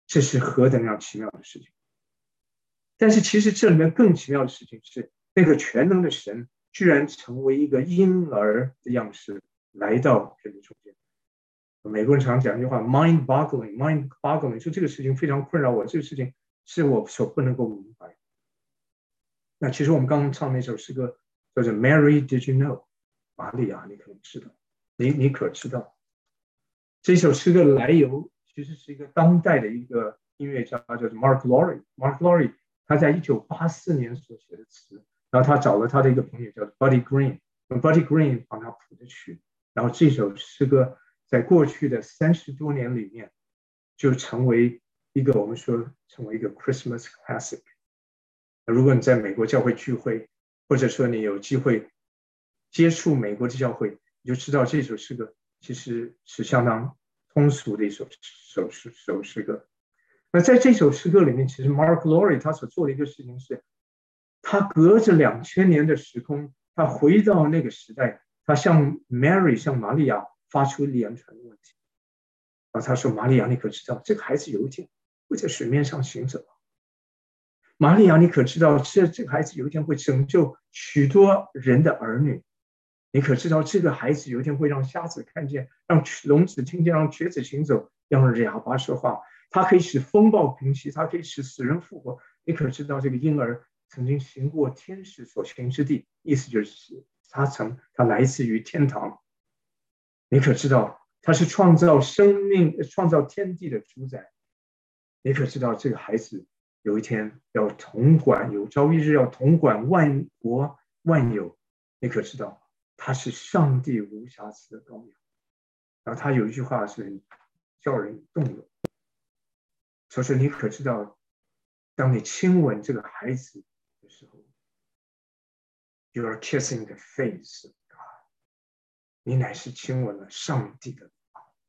这是何等样奇妙的事情！但是其实这里面更奇妙的事情是，那个全能的神居然成为一个婴儿的样式来到人的中间。美国人常讲一句话 mind boggling， 说这个事情非常困扰我，这个事情是我所不能够明白。那其实我们刚刚唱那首诗歌叫做 Mary Did You Know， 玛利亚你可能知道，你可知道这首诗歌的来由其实是一个当代的一个音乐家叫做 Mark Laurie， 他在1984年所写的词，然后他找了他的一个朋友叫 Buddy Green，Buddy Green 帮他谱的曲，然后这首诗歌在过去的30多年里面就成为一个我们说成为一个 Christmas classic。如果你在美国教会聚会，或者说你有机会接触美国的教会，你就知道这首诗歌其实是相当通俗的一首诗歌。那在这首诗歌里面，其实 Mark Laurie 他所做的一个事情是，他隔着2000年的时空，他回到那个时代，他向 Mary 向玛利亚发出一连串的问题。然后他说：“玛利亚，你可知道这个孩子有一天会在水面上行走？玛利亚，你可知道这个孩子有一天会拯救许多人的儿女？你可知道这个孩子有一天会让瞎子看见，让聋子听见，让瘸子行走，让哑巴说话？他可以使风暴平息，他可以使死人复活。你可知道这个婴儿曾经行过天使所行之地？意思就是他来自于天堂。你可知道他是创造生命、创造天地的主宰？你可知道这个孩子有一天要统管，有朝一日要统管万国万有？你可知道他是上帝无瑕疵的羔羊？然后他有一句话是很叫人动容，说是你可知道，当你亲吻这个孩子的时候 ，You are kissing the face of God， 你乃是亲吻了上帝的脸。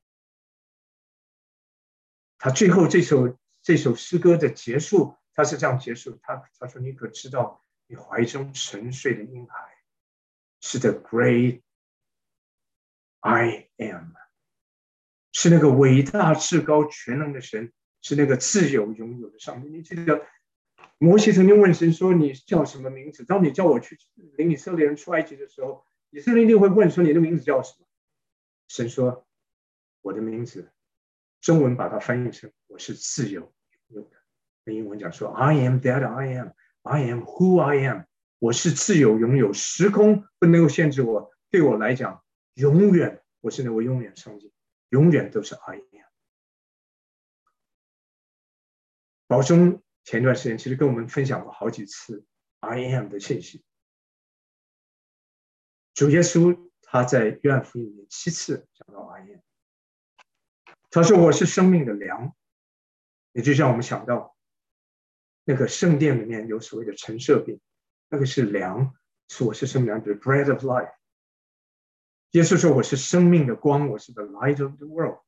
他最后这首诗歌的结束，他是这样结束，他说：“你可知道，你怀中沉睡的婴孩是 the great I am， 是那个伟大至高全能的神，是那个自由拥有的上帝。”你记得摩西曾经问神说：“你叫什么名字？”当你叫我去领以色列人出埃及的时候，以色列人一定会问说：“你的名字叫什么？”神说：“我的名字。”中文把它翻译成我是自由拥有的。英文讲说 I am that I am， I am who I am， 我是自由拥有，时空不能够限制我，对我来讲永远我是那位永远上帝，永远都是 I am。 宝中前段时间其实跟我们分享过好几次 I am 的信息。主耶稣他在约翰福音里面7次讲到 I am，他说我是生命的粮，也就像我们想到那个圣殿里面有所谓的陈设饼，那个是粮，是我是生命的 bread of life。 耶稣说我是生命的光，我是 the light of the world。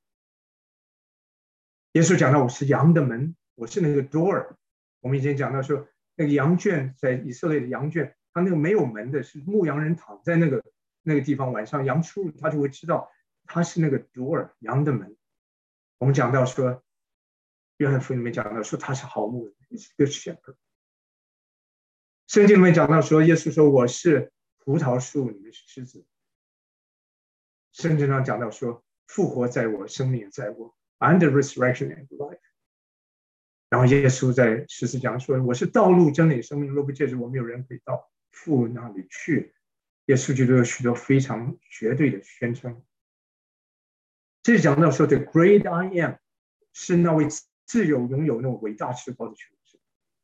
耶稣讲到我是羊的门，我是那个 door。 我们以前讲到说那个羊圈，在以色列的羊圈，他那个没有门的，是牧羊人躺在那个地方，晚上羊出入他就会知道他是那个 door， 羊的门。我们讲到说，约翰福音里面讲到说他是好牧人 ，good shepherd。圣经里面讲到说，耶稣说我是葡萄树，你们是枝子。圣经上讲到说，复活在我，生命也在我 ，I'm the resurrection and life。然后耶稣在十字架说，我是道路、真理、生命，若不借着我，没有人可以到父那里去。耶稣就有许多非常绝对的宣称。这是讲到说 ，the great I am 是那位自由拥有那种伟大至高的权势。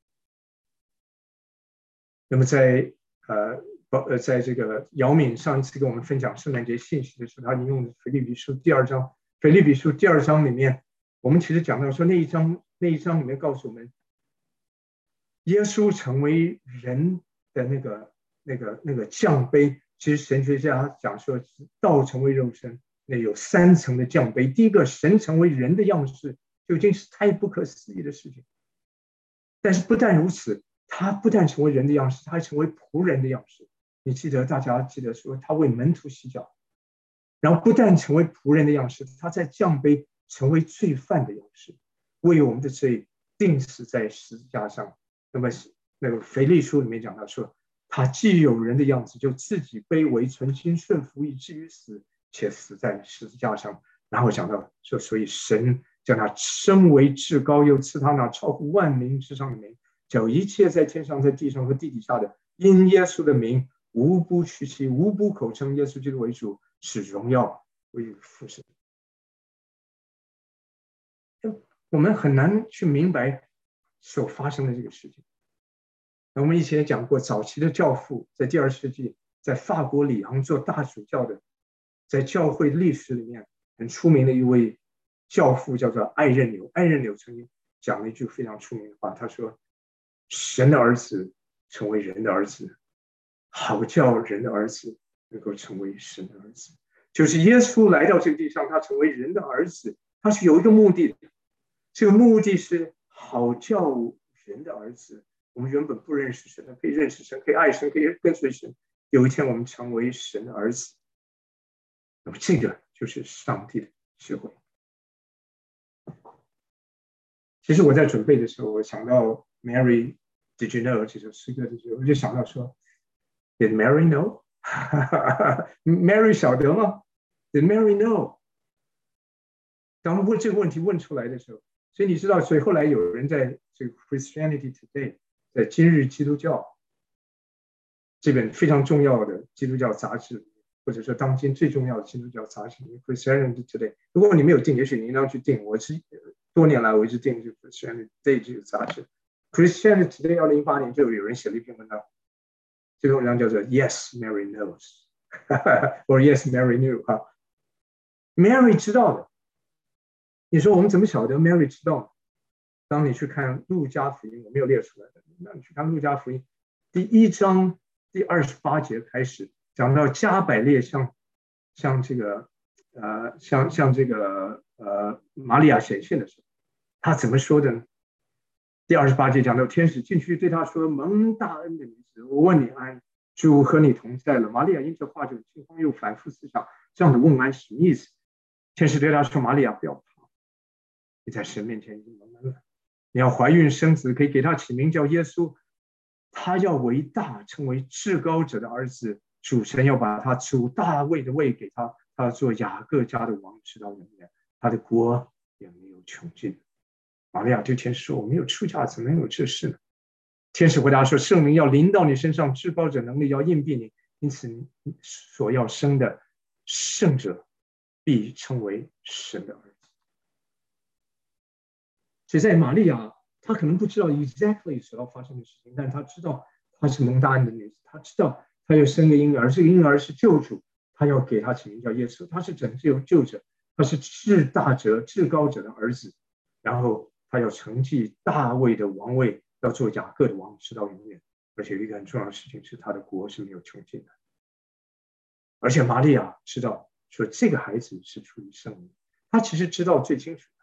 那么在这个姚敏上一次跟我们分享圣诞节信息的时候，他引用的腓立比书第2章，腓立比书第2章里面，我们其实讲到说那一章里面告诉我们，耶稣成为人的那个降杯。其实神学家讲说，道成为肉身。那有3层的降杯，第一个，神成为人的样式，就已经是太不可思议的事情。但是不但如此，他不但成为人的样式，他还成为仆人的样式。大家记得说，他为门徒洗脚，然后不但成为仆人的样式，他在降杯成为罪犯的样式。 为我们的罪钉死在十字架上。那么那个腓立书里面讲到说，他既有人的样子，就自己卑微，存心顺服，以至于死，且死在十字架上。然后讲到说，所以神将他升为至高，又赐他那超乎万名之上的名，叫一切在天上、在地上和地底下的，因耶稣的名，无不屈膝，无不口称耶稣基督为主，使荣耀归于父神。我们很难去明白所发生的这个事情。我们以前也讲过，早期的教父在第2世纪，在法国里昂做大主教的，在教会历史里面很出名的一位教父叫做艾任纽。艾任纽曾经讲了一句非常出名的话，他说：“神的儿子成为人的儿子，好叫人的儿子能够成为神的儿子。”就是耶稣来到这个地上，他成为人的儿子，他是有一个目的的，这个目的是好叫人的儿子。我们原本不认识神，可以认识神，可以爱神，可以跟随神。有一天我们成为神的儿子，那么这个就是上帝的智慧。其实我在准备的时候，我想到 Mary Did you know 这首诗歌的时候，我就想到说 Did Mary know ？Mary 晓得吗 ？Did Mary know？ 当问这个问题问出来的时候，所以你知道，所以后来有人在这个 Christianity Today， 在今日基督教这本非常重要的基督教杂志，或者说当今最重要的基督教杂志 Christianity Today， 如果你没有订，也许你应当去订。我是多年来我一直订这个 Christianity Today 这个杂志。Christianity Today 2008年就有人写了一篇文章，这篇文章叫做 Yes Mary Knows 或者 Yes Mary Knew 哈。Mary 知道的。你说我们怎么晓得 Mary 知道呢？当你去看路加福音，我没有列出来的，那你去看路加福音第1章第28节开始，讲到加百列向这个玛利亚显现的时候，他怎么说的呢？第28节讲到，天使进去对他说：“蒙大恩的女子，我问你安，主和你同在了。”玛利亚因这话就惊慌，又反复思想，这样的问安什么意思？天使对他说：“玛利亚，不要怕，你在神面前已经蒙恩了。你要怀孕生子，可以给他起名叫耶稣。他要为大，成为至高者的儿子。主神要把他主大卫的位给他，他做雅各家的王，直到永远。他的国也没有穷尽。”玛利亚对天使说：“我没有出嫁，怎么能有这事呢？”天使回答说：“圣灵要临到你身上，至高者能力要荫庇你，因此你所要生的圣者必称为神的儿子。”所以在玛利亚，她可能不知道 exactly 所要发生的事情，但她知道她是蒙大恩的女子，她知道她要生个婴儿，这个婴儿是救主，她要给他起名叫耶稣，他是拯救者，他是至大者、至高者的儿子，然后他要承继大卫的王位，要做雅各的王，直到永远。而且有一个很重要的事情是，他的国是没有穷尽的。而且玛利亚知道说这个孩子是出于圣灵，他其实知道最清楚。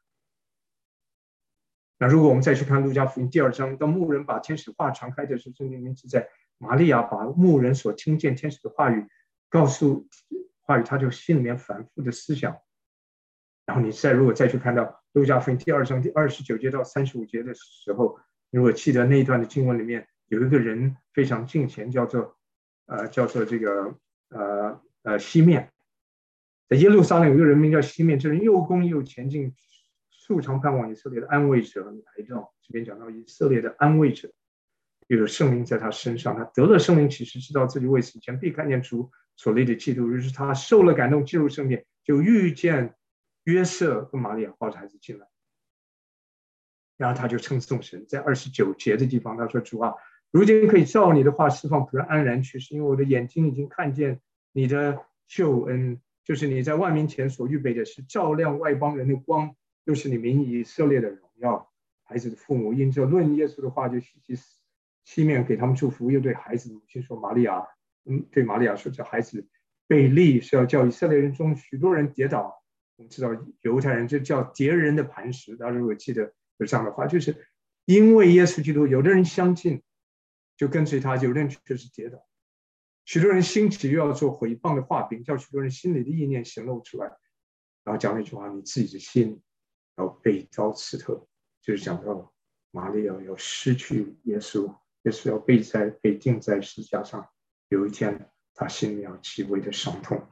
那如果我们再去看路加福音第2章，当牧人把天使话传开的时候，圣经里面记载，玛利亚把牧人所听见天使的话语告诉话语，他就心里面反复的思想。然后你如果再去看到路加福音第2章第29节到35节的时候，如果记得那一段的经文里面有一个人非常敬虔，叫做这个西面，在耶路撒冷有一个人名叫西面，这人又公义又前进，素常盼望以色列的安慰者来到。这边讲到以色列的安慰者，又有圣灵在他身上，他得了圣灵启示，知道自己未死前必看见主所立的基督。于是他受了感动，进入圣殿，就遇见约瑟跟玛利亚抱着孩子进来，然后他就称颂神。在29节的地方，他说：“主啊，如今可以照你的话释放仆人安然去世，因为我的眼睛已经看见你的救恩，就是你在万民前所预备的，是照亮外邦人的光，又是你民以色列的荣耀。”孩子的父母因着论耶稣的话，就西面给他们祝福，又对孩子的母亲说：“玛利亚，对玛利亚说，这孩子被立是要叫以色列人中许多人跌倒。”我们知道犹太人就叫跌人的磐石，大家如果记得有这样的话，就是因为耶稣基督，有的人相信就跟随他，有的人却是跌倒。许多人兴起又要做毁谤的话柄，叫许多人心里的意念显露出来。然后讲那句话：“你自己的心要被刀刺透， 就是讲到玛利亚要失去耶稣，耶稣要被钉在十字架上，有一天他心里要极为的伤痛。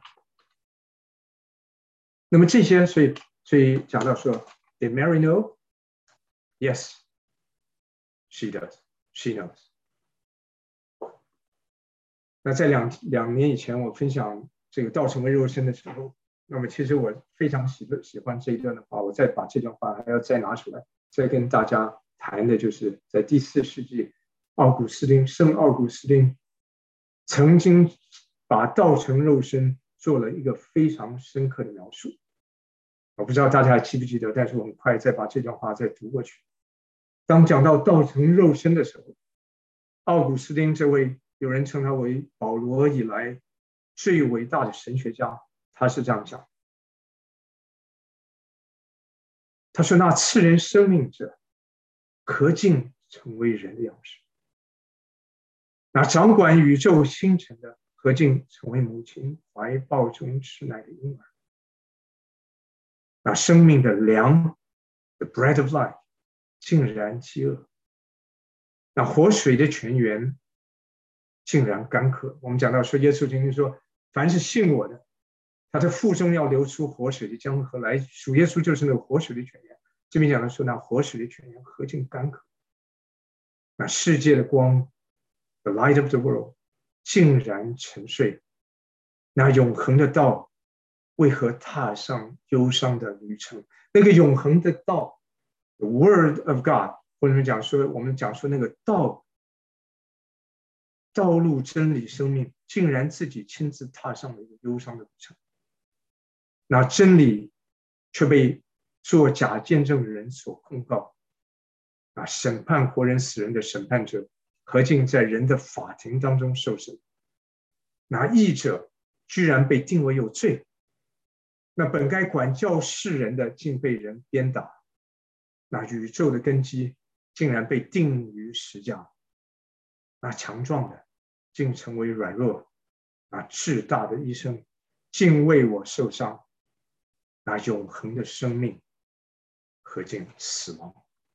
那么这些，所以讲到说 ，Did Mary know? Yes, she does. She knows. 那在两年以前，我分享这个道成为肉身的时候，那么其实我非常喜欢这一段的话，我再把这段话还要再拿出来，再跟大家谈的就是在第4世纪，圣奥古斯丁曾经把道成肉身做了一个非常深刻的描述。我不知道大家还记不记得，但是我很快再把这段话再读过去。当讲到道成肉身的时候，奥古斯丁这位有人称他为保罗以来最伟大的神学家，他是这样讲，他说：“那赐人生命者，何竟成为人的样式？那掌管宇宙星辰的，何竟成为母亲怀抱中吃奶的婴儿？那生命的粮 ，the bread of life， 竟然饥饿；那活水的泉源竟然干渴。”我们讲到说，耶稣曾经说：“凡是信我的，他的腹中要流出活水的江河来。”属耶稣就是那个活水的泉源。这边讲的说，那活水的泉源何竟干渴？那世界的光 ，the light of the world， 竟然沉睡。那永恒的道。为何踏上忧伤的旅程？那个永恒的道 ，the Word of God， 或者我们讲说那个道路、真理、生命，竟然自己亲自踏上了一个忧伤的旅程。那真理却被做假见证的人所控告。那审判活人死人的审判者，何竟在人的法庭当中受审？那义者居然被定为有罪。那本该管教世人的，竟被人鞭打；那宇宙的根基竟然被钉于石架；那强壮的竟成为软弱；那至大的医生竟为我受伤；那永恒的生命何竟死亡？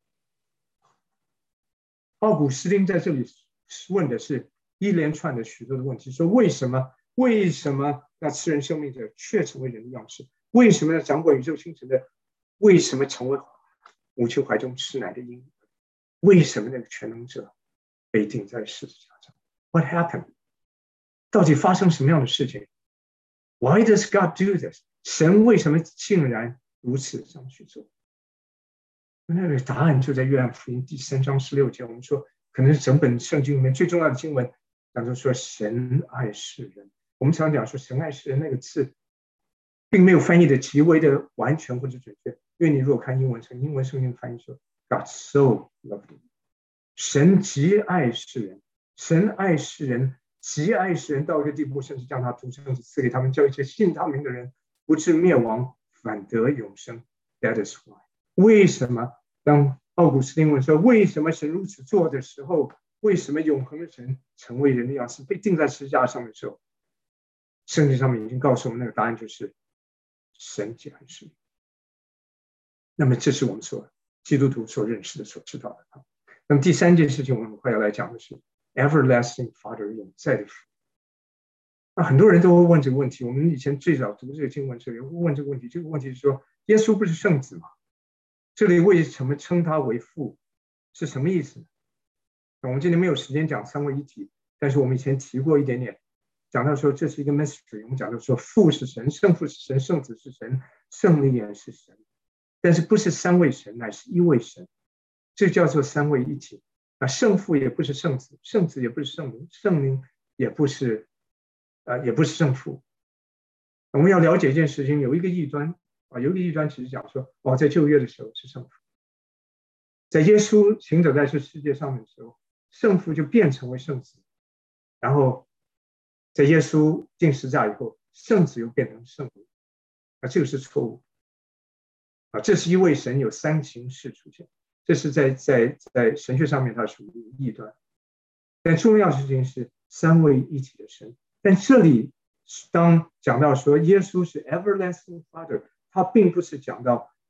奥古斯丁在这里问的是一连串的许多的问题，说为什么那赐人生命者却成为人的样式？为什么要掌管宇宙星辰的？为什么成为母亲怀中吃奶的婴儿？为什么那个全能者被钉在十字架上 ？What happened？ 到底发生什么样的事情 ？Why does God do this？ 神为什么竟然如此这样去做？那个答案就在约翰福音第3章16节。我们说，可能是整本圣经里面最重要的经文，讲到说神爱世人。我们常讲说神爱世人那个字，并没有翻译的极为的完全或者准确。因为你如果看英文圣经翻译说 God so loved you， 神极爱世人，神爱世人，极爱世人到一个地步，甚至将他独生子赐给他们，叫一切信他名的人不至灭亡，反得永生。That is why。为什么当奥古斯丁问说为什么神如此做的时候，为什么永恒的神成为人的样式，被钉在十字架上的时候，圣经上面已经告诉我们那个答案就是神极爱世人。那么这是我们基督徒所认识的、所知道的。那么第3件事情，我们快要来讲的是 everlasting Father， 永在的父。那很多人都会问这个问题。我们以前最早读这个经文时，也会问这个问题。这个问题是说，耶稣不是圣子吗？这里为什么称他为父？是什么意思呢？我们今天没有时间讲三位一体，但是我们以前提过一点点，讲到说这是一个 mystery。我们讲到说父是神，圣父是神，圣子是神，圣灵也是神，但是不是三位神，乃是一位神，这叫做三位一体。圣父也不是圣子，圣子也不是圣灵，圣灵也不是圣父。我们要了解一件事情，有一个异端其实讲说，在旧约的时候是圣父，在耶稣行走在这世界上面的时候，圣父就变成为圣子，然后在耶稣钉十字架以后，圣子又变成圣灵，这个是错误。这是一位神有3形式出现，这是在神学上面它属于异端。但重要的事情是三位一体的神。但这里当讲到说耶稣是 everlasting Father， 他并不是讲到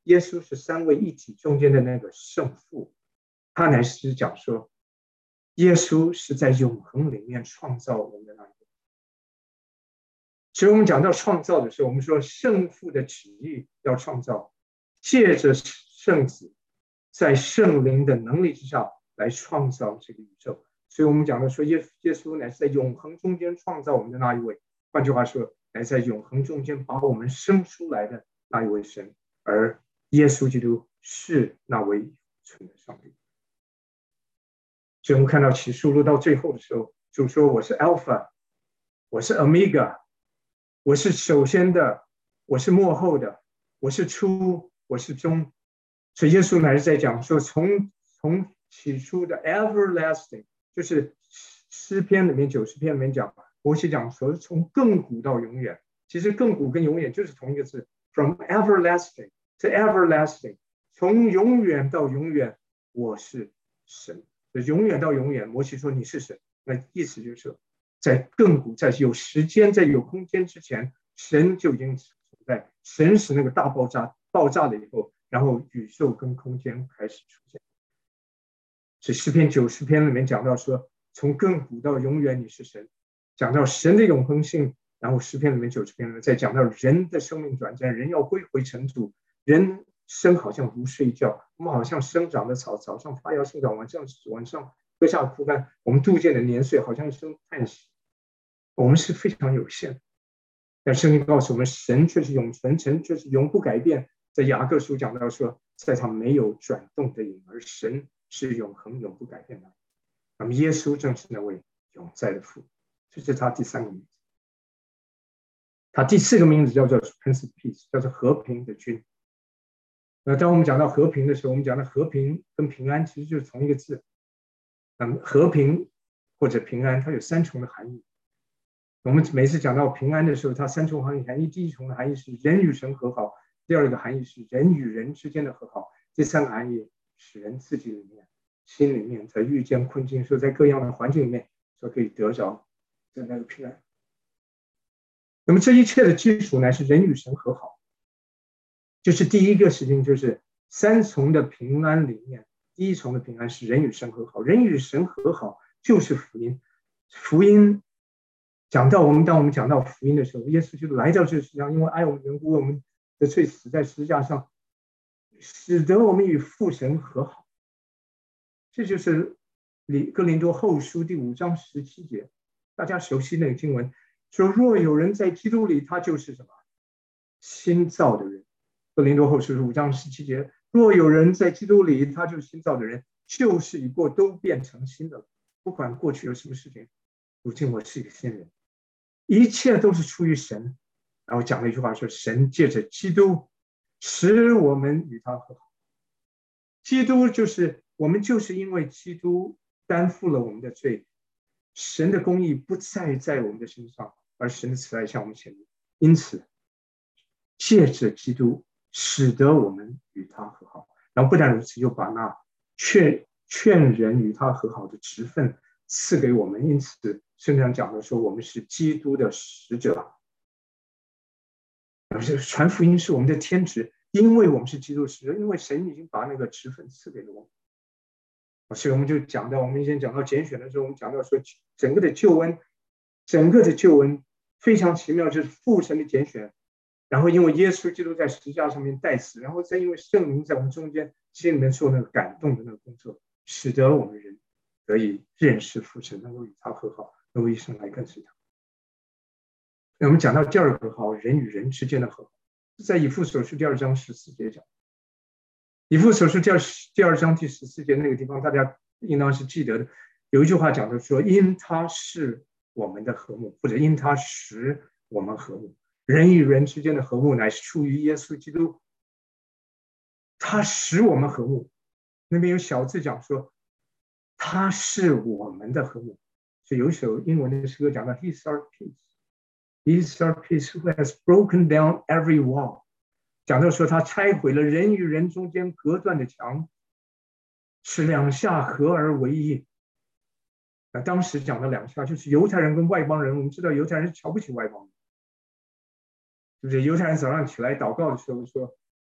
耶稣是三位一体中间的那个圣父，他乃是讲说，耶稣是在永恒里面创造我们的那一位。所以我们讲到创造的时候，我们说圣父的旨意要创造，借着圣子在圣灵的能力之下来创造这个宇宙。所以我们讲到说耶稣乃是在永恒中间创造我们的那一位，换句话说，乃在永恒中间把我们生出来的那一位神，而耶稣基督是那位存的上帝。所以我们看到启示录到最后的时候，主说我是 Alpha， 我是 Omega， 我是首先的，我是末后的，我是初，我是终。所以耶稣乃是在讲说，从起初的 everlasting， 就是诗篇里面90篇里面讲，摩西讲说从亘古到永远，其实亘古跟永远就是同一个字 ，from everlasting to everlasting， 从永远到永远，我是神。永远到永远，摩西说你是神，那意思就是说，在亘古，在有时间，在有空间之前，神就已经存在。神使那个大爆炸了以后，然后宇宙跟空间开始出现。所以诗篇90篇里面讲到说，从亘古到永远你是神，讲到神的永恒性。然后诗篇里面90篇里面再讲到人的生命短暂，人要归回尘土，人生好像如睡觉，我们好像生长的草，早上发芽生长，晚上割下枯干。我们度见的年岁好像生叹息，我们是非常有限。但圣经告诉我们，神却是永存，神却是永不改变。在雅各书讲到说，在他没有转动的影，而神是永恒永不改变的。那么耶稣正是那位永在的父，这是他第3个名字。他第4个名字叫做 Prince of Peace， 叫做和平的君。当我们讲到和平的时候，我们讲到和平跟平安其实就是同一个字。和平或者平安，它有3重的含义。我们每次讲到平安的时候，它3重含义。第一重的含义是人与神和好，第2个含义是人与人之间的和好，第3个含义是人自己里面、心里面在遇见困境，说在各样的环境里面，说可以得着的那个平安。那么这一切的基础呢，是人与神和好。就是第一个事情，就是3重的平安里面，第1重的平安是人与神和好。人与神和好就是福音。福音讲到当我们讲到福音的时候，耶稣就来到这个世界上，因为爱我们的缘故，我们的罪死在十字架上，使得我们与父神和好。这就是哥林多后书第5章17节，大家熟悉那个经文，说若有人在基督里，他就是什么？新造的人。哥林多后书5章17节，若有人在基督里，他就是新造的人，旧事已过，都变成新的了。不管过去有什么事情，如今我是一个新人，一切都是出于神。然后讲了一句话说，神借着基督使我们与他和好。基督就是我们，就是因为基督担负了我们的罪，神的公义不再在我们的身上，而神的慈爱向我们显明。因此借着基督使得我们与他和好。然后不但如此，又把那劝人与他和好的职分赐给我们。因此圣经上讲的说，我们是基督的使者。传福音是我们的天职，因为我们是基督的使者，因为神已经把那个职分赐给了我们。所以我们就讲到，我们以前讲到拣选的时候，我们讲到说整个的救恩非常奇妙，就是父神的拣选，然后因为耶稣基督在十字架上面代死，然后再因为圣灵在我们中间心里面做那个感动的那个工作，使得我们人得以认识父神，能够与他和好，能够一生来跟随他。那我们讲到第2个和好，人与人之间的和好，在以弗所书第2章14节讲。以弗所书第2章第14节那个地方，大家应当是记得的。有一句话讲的说，因他是我们的和睦，或者因他使我们和睦。人与人之间的和睦乃是出于耶稣基督，他使我们和睦。那边有小字讲说，他是我们的和睦。所以有一首英文的诗歌讲到 He's our peace。He's our peace who has broken down every wall。 讲到说他拆毁了人与人中间隔断的墙，使两下合而为一。当时讲的两下就是犹太人跟外邦人。我们知道犹太人是瞧不起外邦人，就是犹太人早上起来祷告的时候说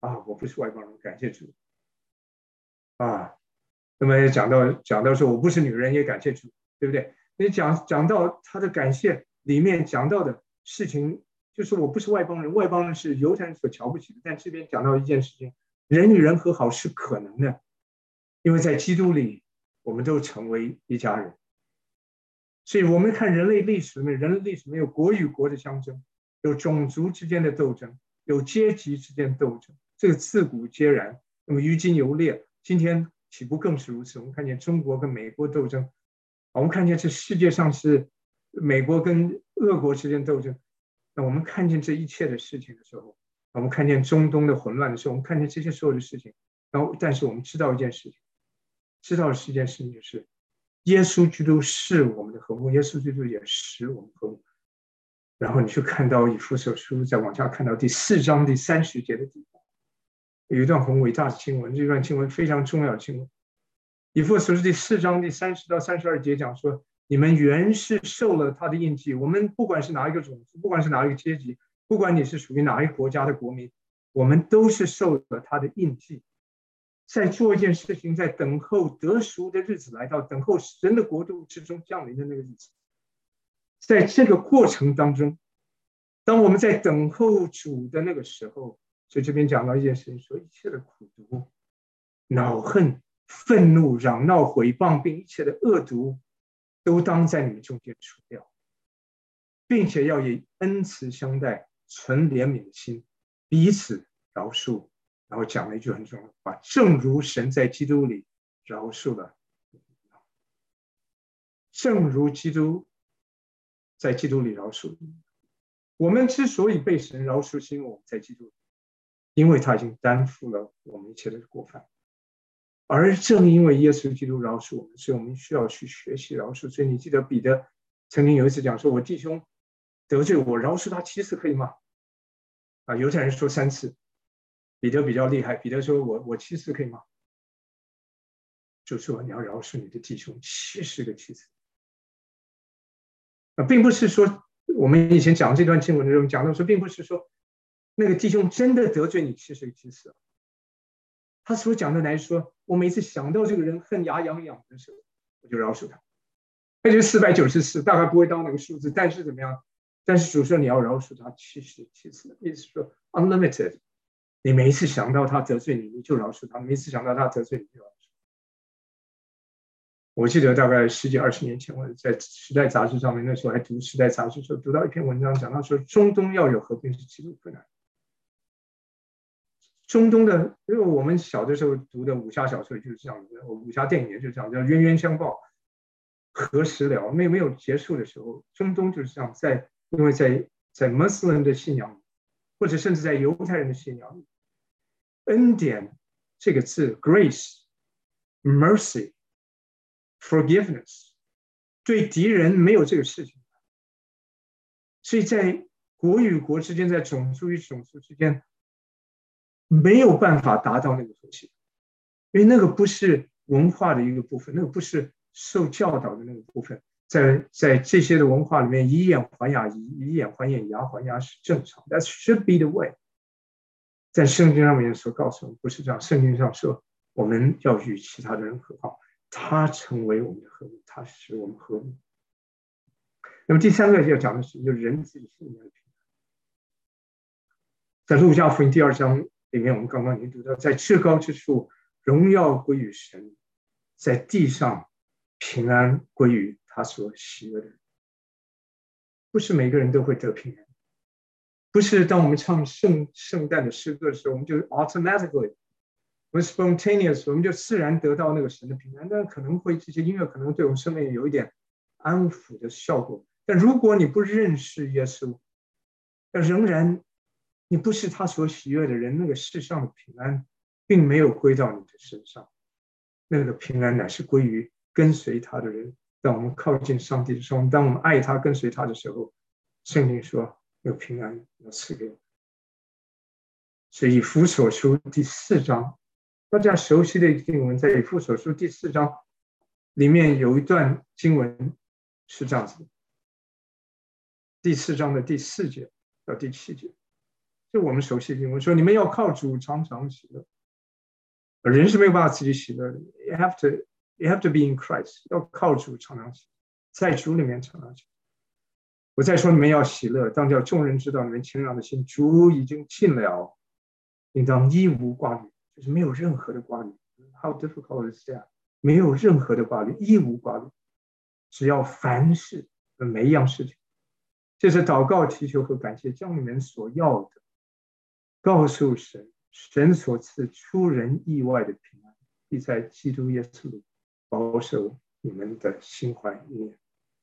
我不是外邦人，感谢主啊。那么讲到说我不是女人，也感谢主，对不对？你讲到他的感谢里面讲到的事情，就是我不是外邦人，外邦人是犹太人所瞧不起的。但这边讲到一件事情，人与人和好是可能的，因为在基督里，我们都成为一家人。所以我们看人类历史里面，人类历史里面有国与国的相争，有种族之间的斗争，有阶级之间的斗争，这个自古皆然。那么于今犹烈，今天岂不更是如此？我们看见中国跟美国斗争，我们看见这世界上是美国跟俄国之间斗争。那我们看见这一切的事情的时候，我们看见中东的混乱的时候，我们看见这些所有的事情，但是我们知道一件事情，知道的是一件事情，就是耶稣基督是我们的和睦，耶稣基督也使我们和睦。然后你去看到以弗所书，再往下看到第4章第30节的地方，有一段很伟大的经文，这段经文非常重要的经文。以弗所书第4章第30到32节讲说，你们原是受了他的印记。我们不管是哪一个种族，不管是哪一个阶级，不管你是属于哪一个国家的国民，我们都是受了他的印记，在做一件事情，在等候得赎的日子来到，等候神的国度之中降临的那个日子。在这个过程当中，当我们在等候主的那个时候，所以这边讲到一件事情，说一切的苦毒、恼恨、愤怒、嚷闹、毁谤，并一切的恶毒，都当在你们中间除掉，并且要以恩慈相待，存怜悯的心，彼此饶恕。然后讲了一句很重要的话，正如神在基督里饶恕了，正如基督在基督里饶恕。我们之所以被神饶恕，是因为我们在基督里，因为他已经担负了我们一切的过犯。而正因为耶稣基督饶恕我们，所以我们需要去学习饶恕。所以你记得彼得曾经有一次讲说，我弟兄得罪我，饶恕他7次可以吗？犹太人说3次，彼得比较厉害，彼得说我7次可以吗？就说你要饶恕你的弟兄70个7次。并不是说我们以前讲这段经文的时候讲到说，并不是说那个弟兄真的得罪你70个7次。他所讲的来说，我每次想到这个人恨牙痒痒的时候，我就饶恕他。那就494，大概不会到那个数字，但是怎么样？但是主说你要饶恕他77次，意思说 unlimited。你每一次想到他得罪你，你就饶恕他；每一次想到他得罪你，就饶恕。我记得大概10几20年前，我在《时代》杂志上面，那时候还读《时代》杂志的时候，读到一篇文章，讲到说中东要有和平是极度困难。中东的，因为我们小的时候读的武侠小说就是这样子，武侠电影也就是这样，叫冤冤相报何时了，没有结束的时候，中东就是这样，因为在穆斯林的信仰，或者甚至在犹太人的信仰里，恩典这个字 grace、mercy、forgiveness， 对敌人没有这个事情，所以在国与国之间，在种族与种族之间，没有办法达到那个和谐，因为那个不是文化的一个部分，那个不是受教导的那个部分。在这些的文化里面，以眼还牙，以眼还眼，以牙还牙是正常。That should be the way。在圣经上面所告诉我们不是这样，圣经上说我们要与其他的人和好，他成为我们的和睦，他使我们和睦。那么第3个要讲的是，就是人自己心里面的平安。在路加福音第2章里面，我们刚刚已经读到，在至高之处荣耀归于神，在地上平安归于他所喜悦的人。不是每个人都会得平安，不是当我们唱圣诞的诗歌的时候，我们就 automatically， 我们 spontaneous， 我们就自然得到那个神的平安。但可能会这些音乐可能对我们生命有一点安抚的效果，但如果你不认识耶稣，仍然你不是他所喜悦的人，那个世上的平安并没有归到你的身上，那个平安乃是归于跟随他的人。当我们靠近上帝的时候，当我们爱他跟随他的时候，圣经说有平安要赐给我们。所以以弗所书第4章，大家熟悉的经文，在以弗所书第4章里面有一段经文是这样子的，第4章的第4节到第7节， 这我们熟悉的经文说，你们要靠主常常喜乐。人是没有办法自己喜乐的 ，you have to be in Christ， 要靠主常常喜乐，在主里面常常喜乐。我再说你们要喜乐，当叫众人知道你们谦让的心，主已经尽了，应当一无挂虑，就是没有任何的挂虑。How difficult is that？ 没有任何的挂虑，一无挂虑，只要凡事每一样事情，这是祷告、祈求和感谢，将你们所要的告诉神，神所赐出人意外的平安，必在基督耶稣里保守你们的心怀意念。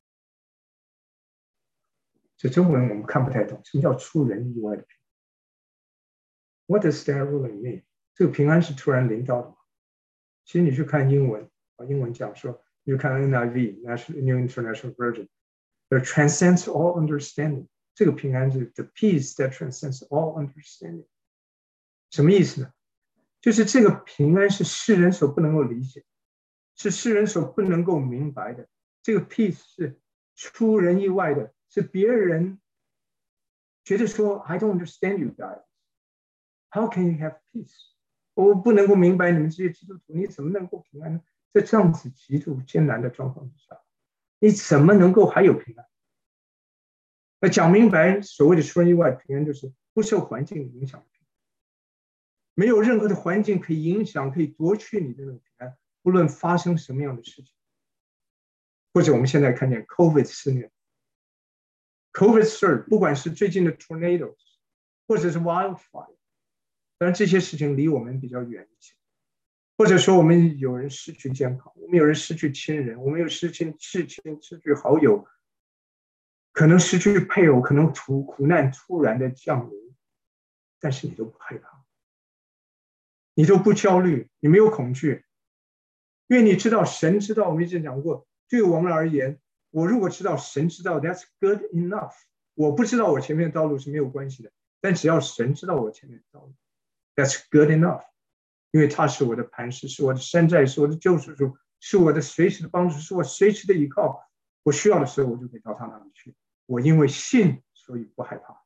这中文我们看不太懂，什么叫出人意外的平安 ？What does that really mean？ 这个平安是突然临到的吗？其实你去看英文，英文讲说，你去看 NIV New International Version，it transcends all understanding。这个平安是 the peace that transcends all understanding。什么意思呢？就是这个平安是世人所不能够理解，是世人所不能够明白的。这个 peace 是出人意外的。是别人觉得说 I don't understand you guys. How can you have peace? 我不能够明白你们这些基督徒，你怎么能够平安呢？在这样子极度艰难的状况之下，你怎么能够还有平安？那讲明白，所谓的出人意外的平安，就是不受环境影响的平安，没有任何的环境可以影响、可以夺去你的那种平安，不论发生什么样的事情，或者我们现在看见 COVID 肆虐。COVID surge， 不管是最近的 tornadoes， 或者是 wildfire， 当然这些事情离我们比较远一些，或者说我们有人失去健康，我们有人失去亲人，我们有失去好友，可能失去配偶，可能苦难突然的降临，但是你都不害怕，你都不焦虑，你没有恐惧，因为你知道神知道，我们一直讲过，对我们而言，我如果知道神知道 that's good enough。 我不知道我前面的道路是没有关系的，但只要神知道我前面的道路 that's good enough。 因为他是我的磐石，是我的山寨，是我的救赎主，是我的随时的帮助，是我随时的依靠，我需要的时候我就可以到他那里去，我因为信所以不害怕。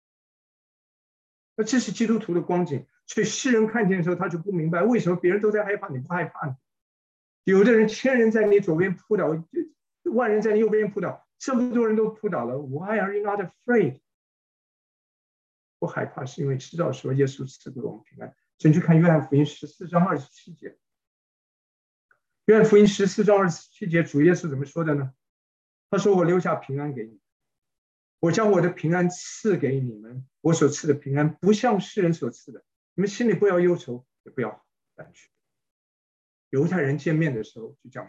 那这是基督徒的光景，所以世人看见的时候他就不明白为什么别人都在害怕你不害怕呢？有的人千人在你左边扑倒，万人在你右边扑倒，这么多人都扑倒了 ，Why are you not afraid？ 不害怕是因为知道说耶稣赐给我们平安。请去看约翰福音14章27节。约翰福音14章27节，主耶稣怎么说的呢？他说：“我留下平安给你，我将我的平安赐给你们，我所赐的平安不像世人所赐的，你们心里不要忧愁，也不要胆怯。”犹太人见面的时候就讲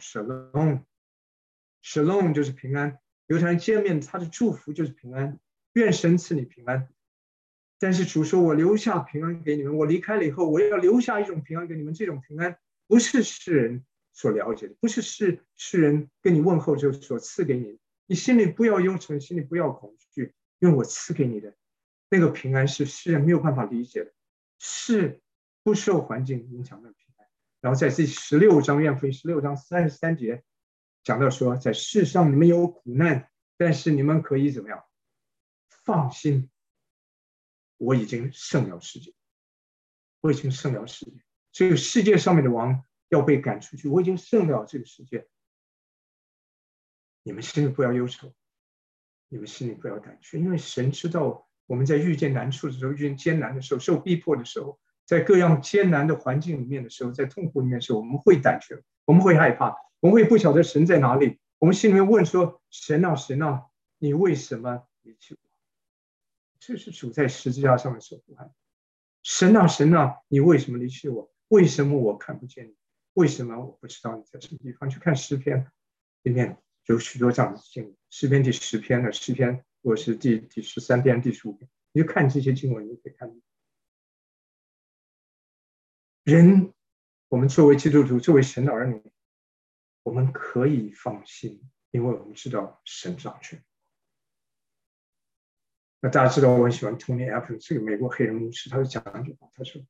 Shalom，Shalom 就是平安。犹太人见面，他的祝福就是平安，愿神赐你平安。但是主说：“我留下平安给你们，我离开了以后，我要留下一种平安给你们。这种平安不是世人所了解的，不是世人跟你问候之后所赐给你的。你心里不要忧愁，心里不要恐惧，因为我赐给你的那个平安是世人没有办法理解的，是不受环境影响的平安。”然后在第16章，约翰福音16章33节讲到说，在世上你们有苦难，但是你们可以怎么样？放心，我已经胜了世界，我已经胜了世界。这个世界上面的王要被赶出去，我已经胜了这个世界。你们心里不要忧愁，你们心里不要胆怯，因为神知道我们在遇见难处的时候，遇见艰难的时候，受逼迫的时候，在各样艰难的环境里面的时候，在痛苦里面的时候，我们会胆怯，我们会害怕，我们会不晓得神在哪里，我们心里面问说：“神啊，神啊，你为什么离弃我？”这是主在十字架上面所呼喊：“神啊，神啊，你为什么离弃我？为什么我看不见你？为什么我不知道你在什么地方？”去看诗篇里面有许多这样的经文，诗篇第10篇的诗篇，或是第13篇、第15篇，你就看这些经文，你就可以看到。人，我们作为基督徒，作为神的儿女，我们可以放心，因为我们知道神掌权。那大家知道我很喜欢 Tony Evans 这个美国黑人牧师，他就讲一句话，他说：“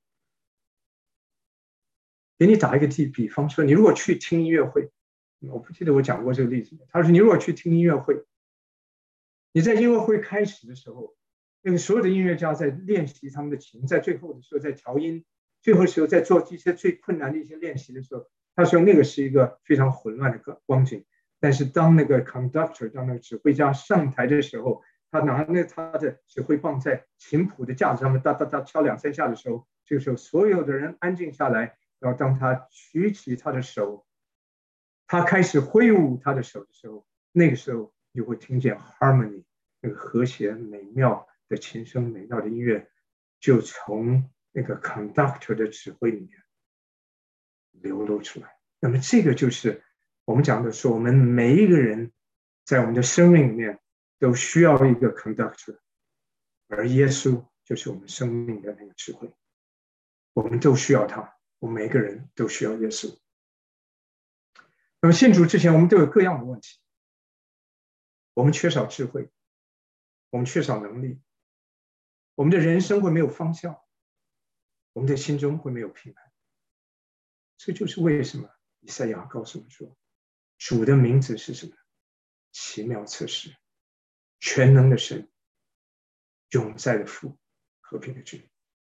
给你打一个比方说，你如果去听音乐会，我不记得我讲过这个例子。他说，你如果去听音乐会，你在音乐会开始的时候， 那个所有的音乐家在练习他们的琴，在最后的时候在调音，最后的时候在做一些最困难的一些练习的时候，他说那个是一个非常混乱的光景。但是当那个 conductor 当那个指挥家上台的时候，他拿他的指挥棒在琴谱的架子上面哒哒哒敲2、3下的时候，这个时候所有的人安静下来，然后当他举起他的手，他开始挥舞他的手的时候，那个时候你就会听见 harmony 那个和谐美妙的琴声、美妙的音乐，就从那个 conductor 的指挥里面流露出来。那么这个就是我们讲的说，我们每一个人在我们的生命里面都需要一个 conductor， 而耶稣就是我们生命的那个指挥，我们都需要他，我们每个人都需要耶稣。那么信主之前，我们都有各样的问题，我们缺少智慧，我们缺少能力，我们的人生会没有方向，我们的心中会没有平安。这就是为什么以赛亚告诉我们说，主的名字是什么？奇妙测试，全能的神，永在的父，和平的君。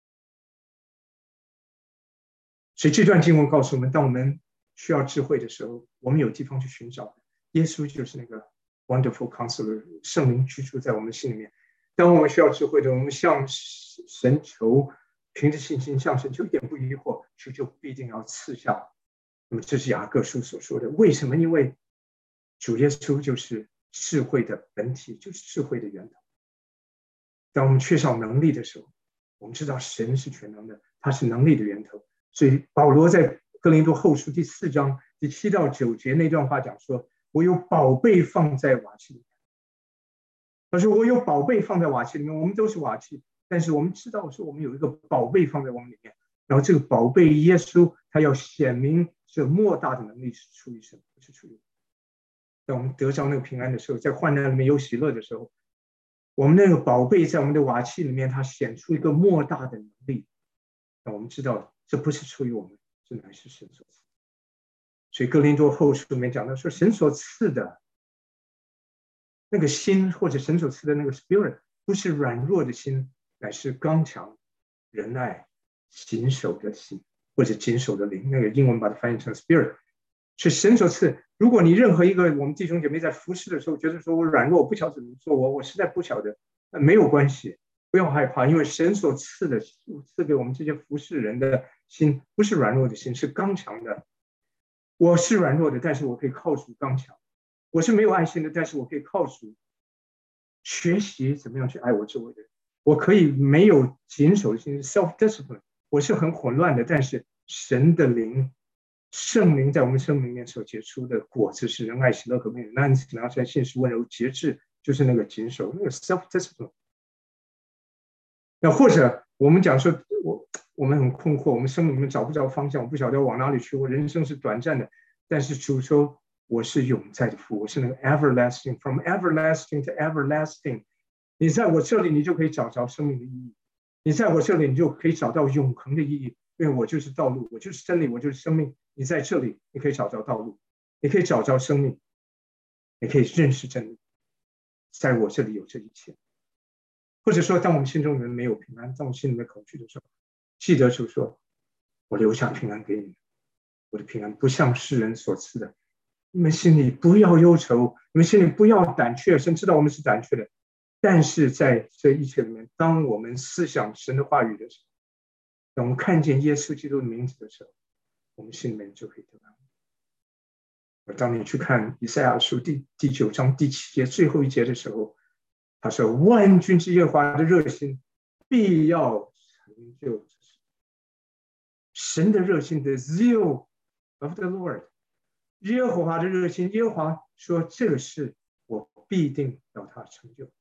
所以这段经文告诉我们，当我们需要智慧的时候，我们有地方去寻找。耶稣就是那个 Wonderful Counselor， 圣灵居住在我们心里面。当我们需要智慧的，我们向神求，凭着信心向神求，一点不疑惑，主就必定要赐下。那么这是雅各书所说的。为什么？因为主耶稣就是智慧的本体，就是智慧的源头。当我们缺少能力的时候，我们知道神是全能的，他是能力的源头。所以保罗在哥林多后书第4章第7到9节那段话讲说，我有宝贝放在瓦器里面。他说我有宝贝放在瓦器里面，我们都是瓦器，但是我们知道说我们有一个宝贝放在我们里面，然后这个宝贝耶稣他要显明这莫大的能力是出于神，不是出于我们。当我们得着那个平安的时候，在患难里面有喜乐的时候，我们那个宝贝在我们的瓦器里面，它显出一个莫大的能力。那我们知道这不是出于我们，这乃是神所赐。所以哥林多后书里面讲到说，神所赐的那个心，或者神所赐的那个 spirit， 不是软弱的心，乃是刚强、仁爱、谨守的心，或者谨守的灵。那个英文把它翻译成 spirit， 是神所赐。如果你任何一个我们弟兄姐妹在服侍的时候，觉得说我软弱，我不晓得怎么做，我实在不晓得，没有关系，不要害怕，因为神所赐的赐给我们这些服侍人的心，不是软弱的心，是刚强的。我是软弱的，但是我可以靠主刚强。我是没有爱心的，但是我可以靠主学习怎么样去爱我周围的人。我可以没有谨守的心 self discipline， 我是很混乱的，但是神的灵圣灵在我们生命里面所结出的果子是仁爱、喜乐、和平、忍耐、恩慈、良善、信实、温柔、节制，就是那个谨守，那个 self discipline。那或者我们讲说，我们很困惑，我们生命里面找不着方向，我不晓得往哪里去，我人生是短暂的，但是主说我是永在的父，我是那个 everlasting， from everlasting to everlasting。你在我这里，你就可以找着生命的意义；你在我这里，你就可以找到永恒的意义。因为我就是道路，我就是真理，我就是生命。你在这里，你可以找着道路，你可以找着生命，你可以认识真理。在我这里有这一切。或者说，当我们心中没有平安，当我们心里面恐惧的时候，记得主说：“我留下平安给你们，我的平安不像世人所赐的。你们心里不要忧愁，你们心里不要胆怯。神知道我们是胆怯的，但是在这一切里面，当我们思想神的话语的时候，当我们看见耶稣基督的名字的时候，我们心里面就可以得安。而当你去看以赛亚书第9章第7节最后一节的时候，他说：“万军之耶和华的热心必要成就。”神的热心的 zeal of the Lord， 耶和华的热心，耶和华说：“这个事我必定要他成就。”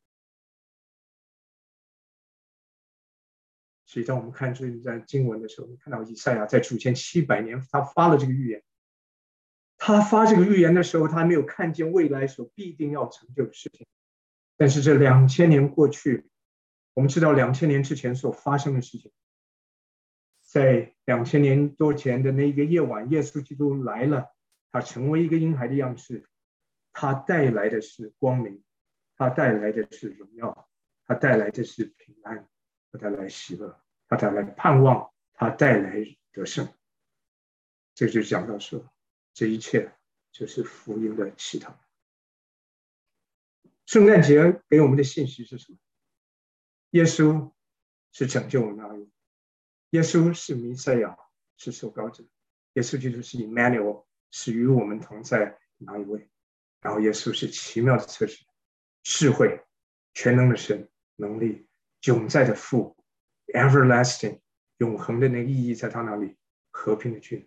所以当我们看这在经文的时候，你看到以赛亚在主前700年，他发了这个预言。他发这个预言的时候，他还没有看见未来所必定要成就的事情。但是这2000年过去，我们知道2000年之前所发生的事情，在2000年多前的那一个夜晚，耶稣基督来了，他成为一个婴孩的样式，他带来的是光明，他带来的是荣耀， 他带来的是平安，他带来喜乐，他带来盼望，他带来得胜。这就讲到说，这一切就是福音的起头。圣诞节给我们的信息是什么？耶稣是拯救我们的，耶稣是弥赛亚，是受膏者，耶稣基督是 Emmanuel， 是与我们同在的那一位。然后耶稣是奇妙的测试，智慧，全能的神，能力，永在的父 ，everlasting， 永恒的那个意义在他那里，和平的君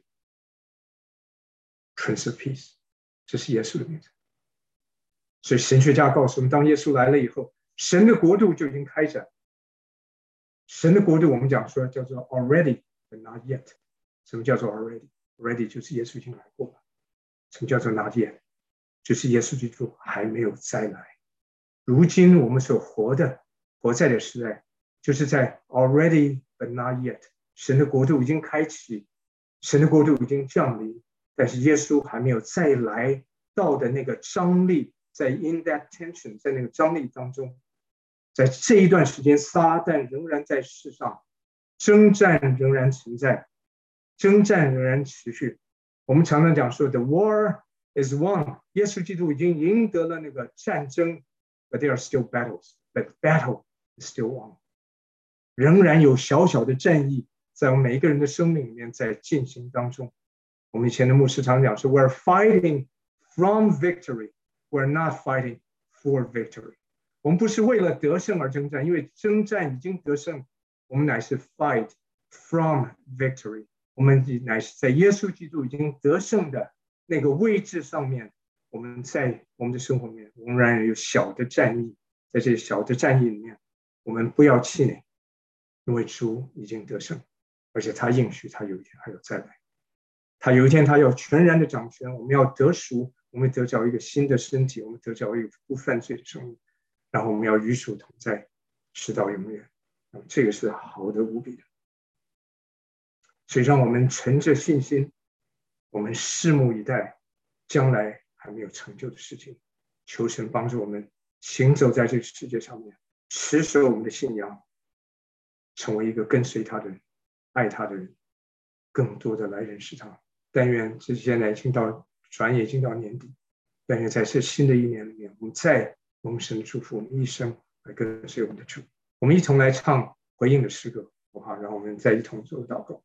，Prince of Peace， 这是耶稣的名字。所以神学家告诉我们，当耶稣来了以后，神的国度就已经开展。神的国度我们讲说叫做 already but not yet。 什么叫做 already？ 就是耶稣已经来过了。什么叫做 not yet？ 就是耶稣基督还没有再来。如今我们所活在的时代，就是在 already but not yet， 神的国度已经开启，神的国度已经降临，但是耶稣还没有再来到的那个张力，在 in that tension， 在那个张力当中，在这一段时间，撒旦仍然在世上，征战仍然存在，征战仍然持续。我们常常讲说 the war is won， 耶稣基督已经赢得了那个战争， but there are still battles， but battle is still on， 仍然有小小的战役在我们每一个人的生命里面在进行当中。我们以前的牧师常讲说 we're fighting from victory， we're not fighting for victory。我们不是为了得胜而征战，因为征战已经得胜，我们乃是 fight from victory， 我们乃是在耶稣基督已经得胜的那个位置上面，我们在我们的生活里面仍然有小的战役，在这些小的战役里面，我们不要气馁，因为主已经得胜，而且他应许他有一天还有再来，他有一天他要全然的掌权，我们要得赎，我们得着一个新的身体，我们得着一个不犯罪的生命，然后我们要与主同在，直到永远。这个是好的无比的。所以让我们存着信心，我们拭目以待将来还没有成就的事情。求神帮助我们行走在这个世界上面，持守我们的信仰，成为一个跟随他的人，爱他的人，更多的来认识他。但愿这现在转眼已经到年底，但愿在这新的一年里面，我们再蒙神祝福，我们一生来跟随我们的主。我们一同来唱回应的诗歌，好不好？让我们再一同做祷告。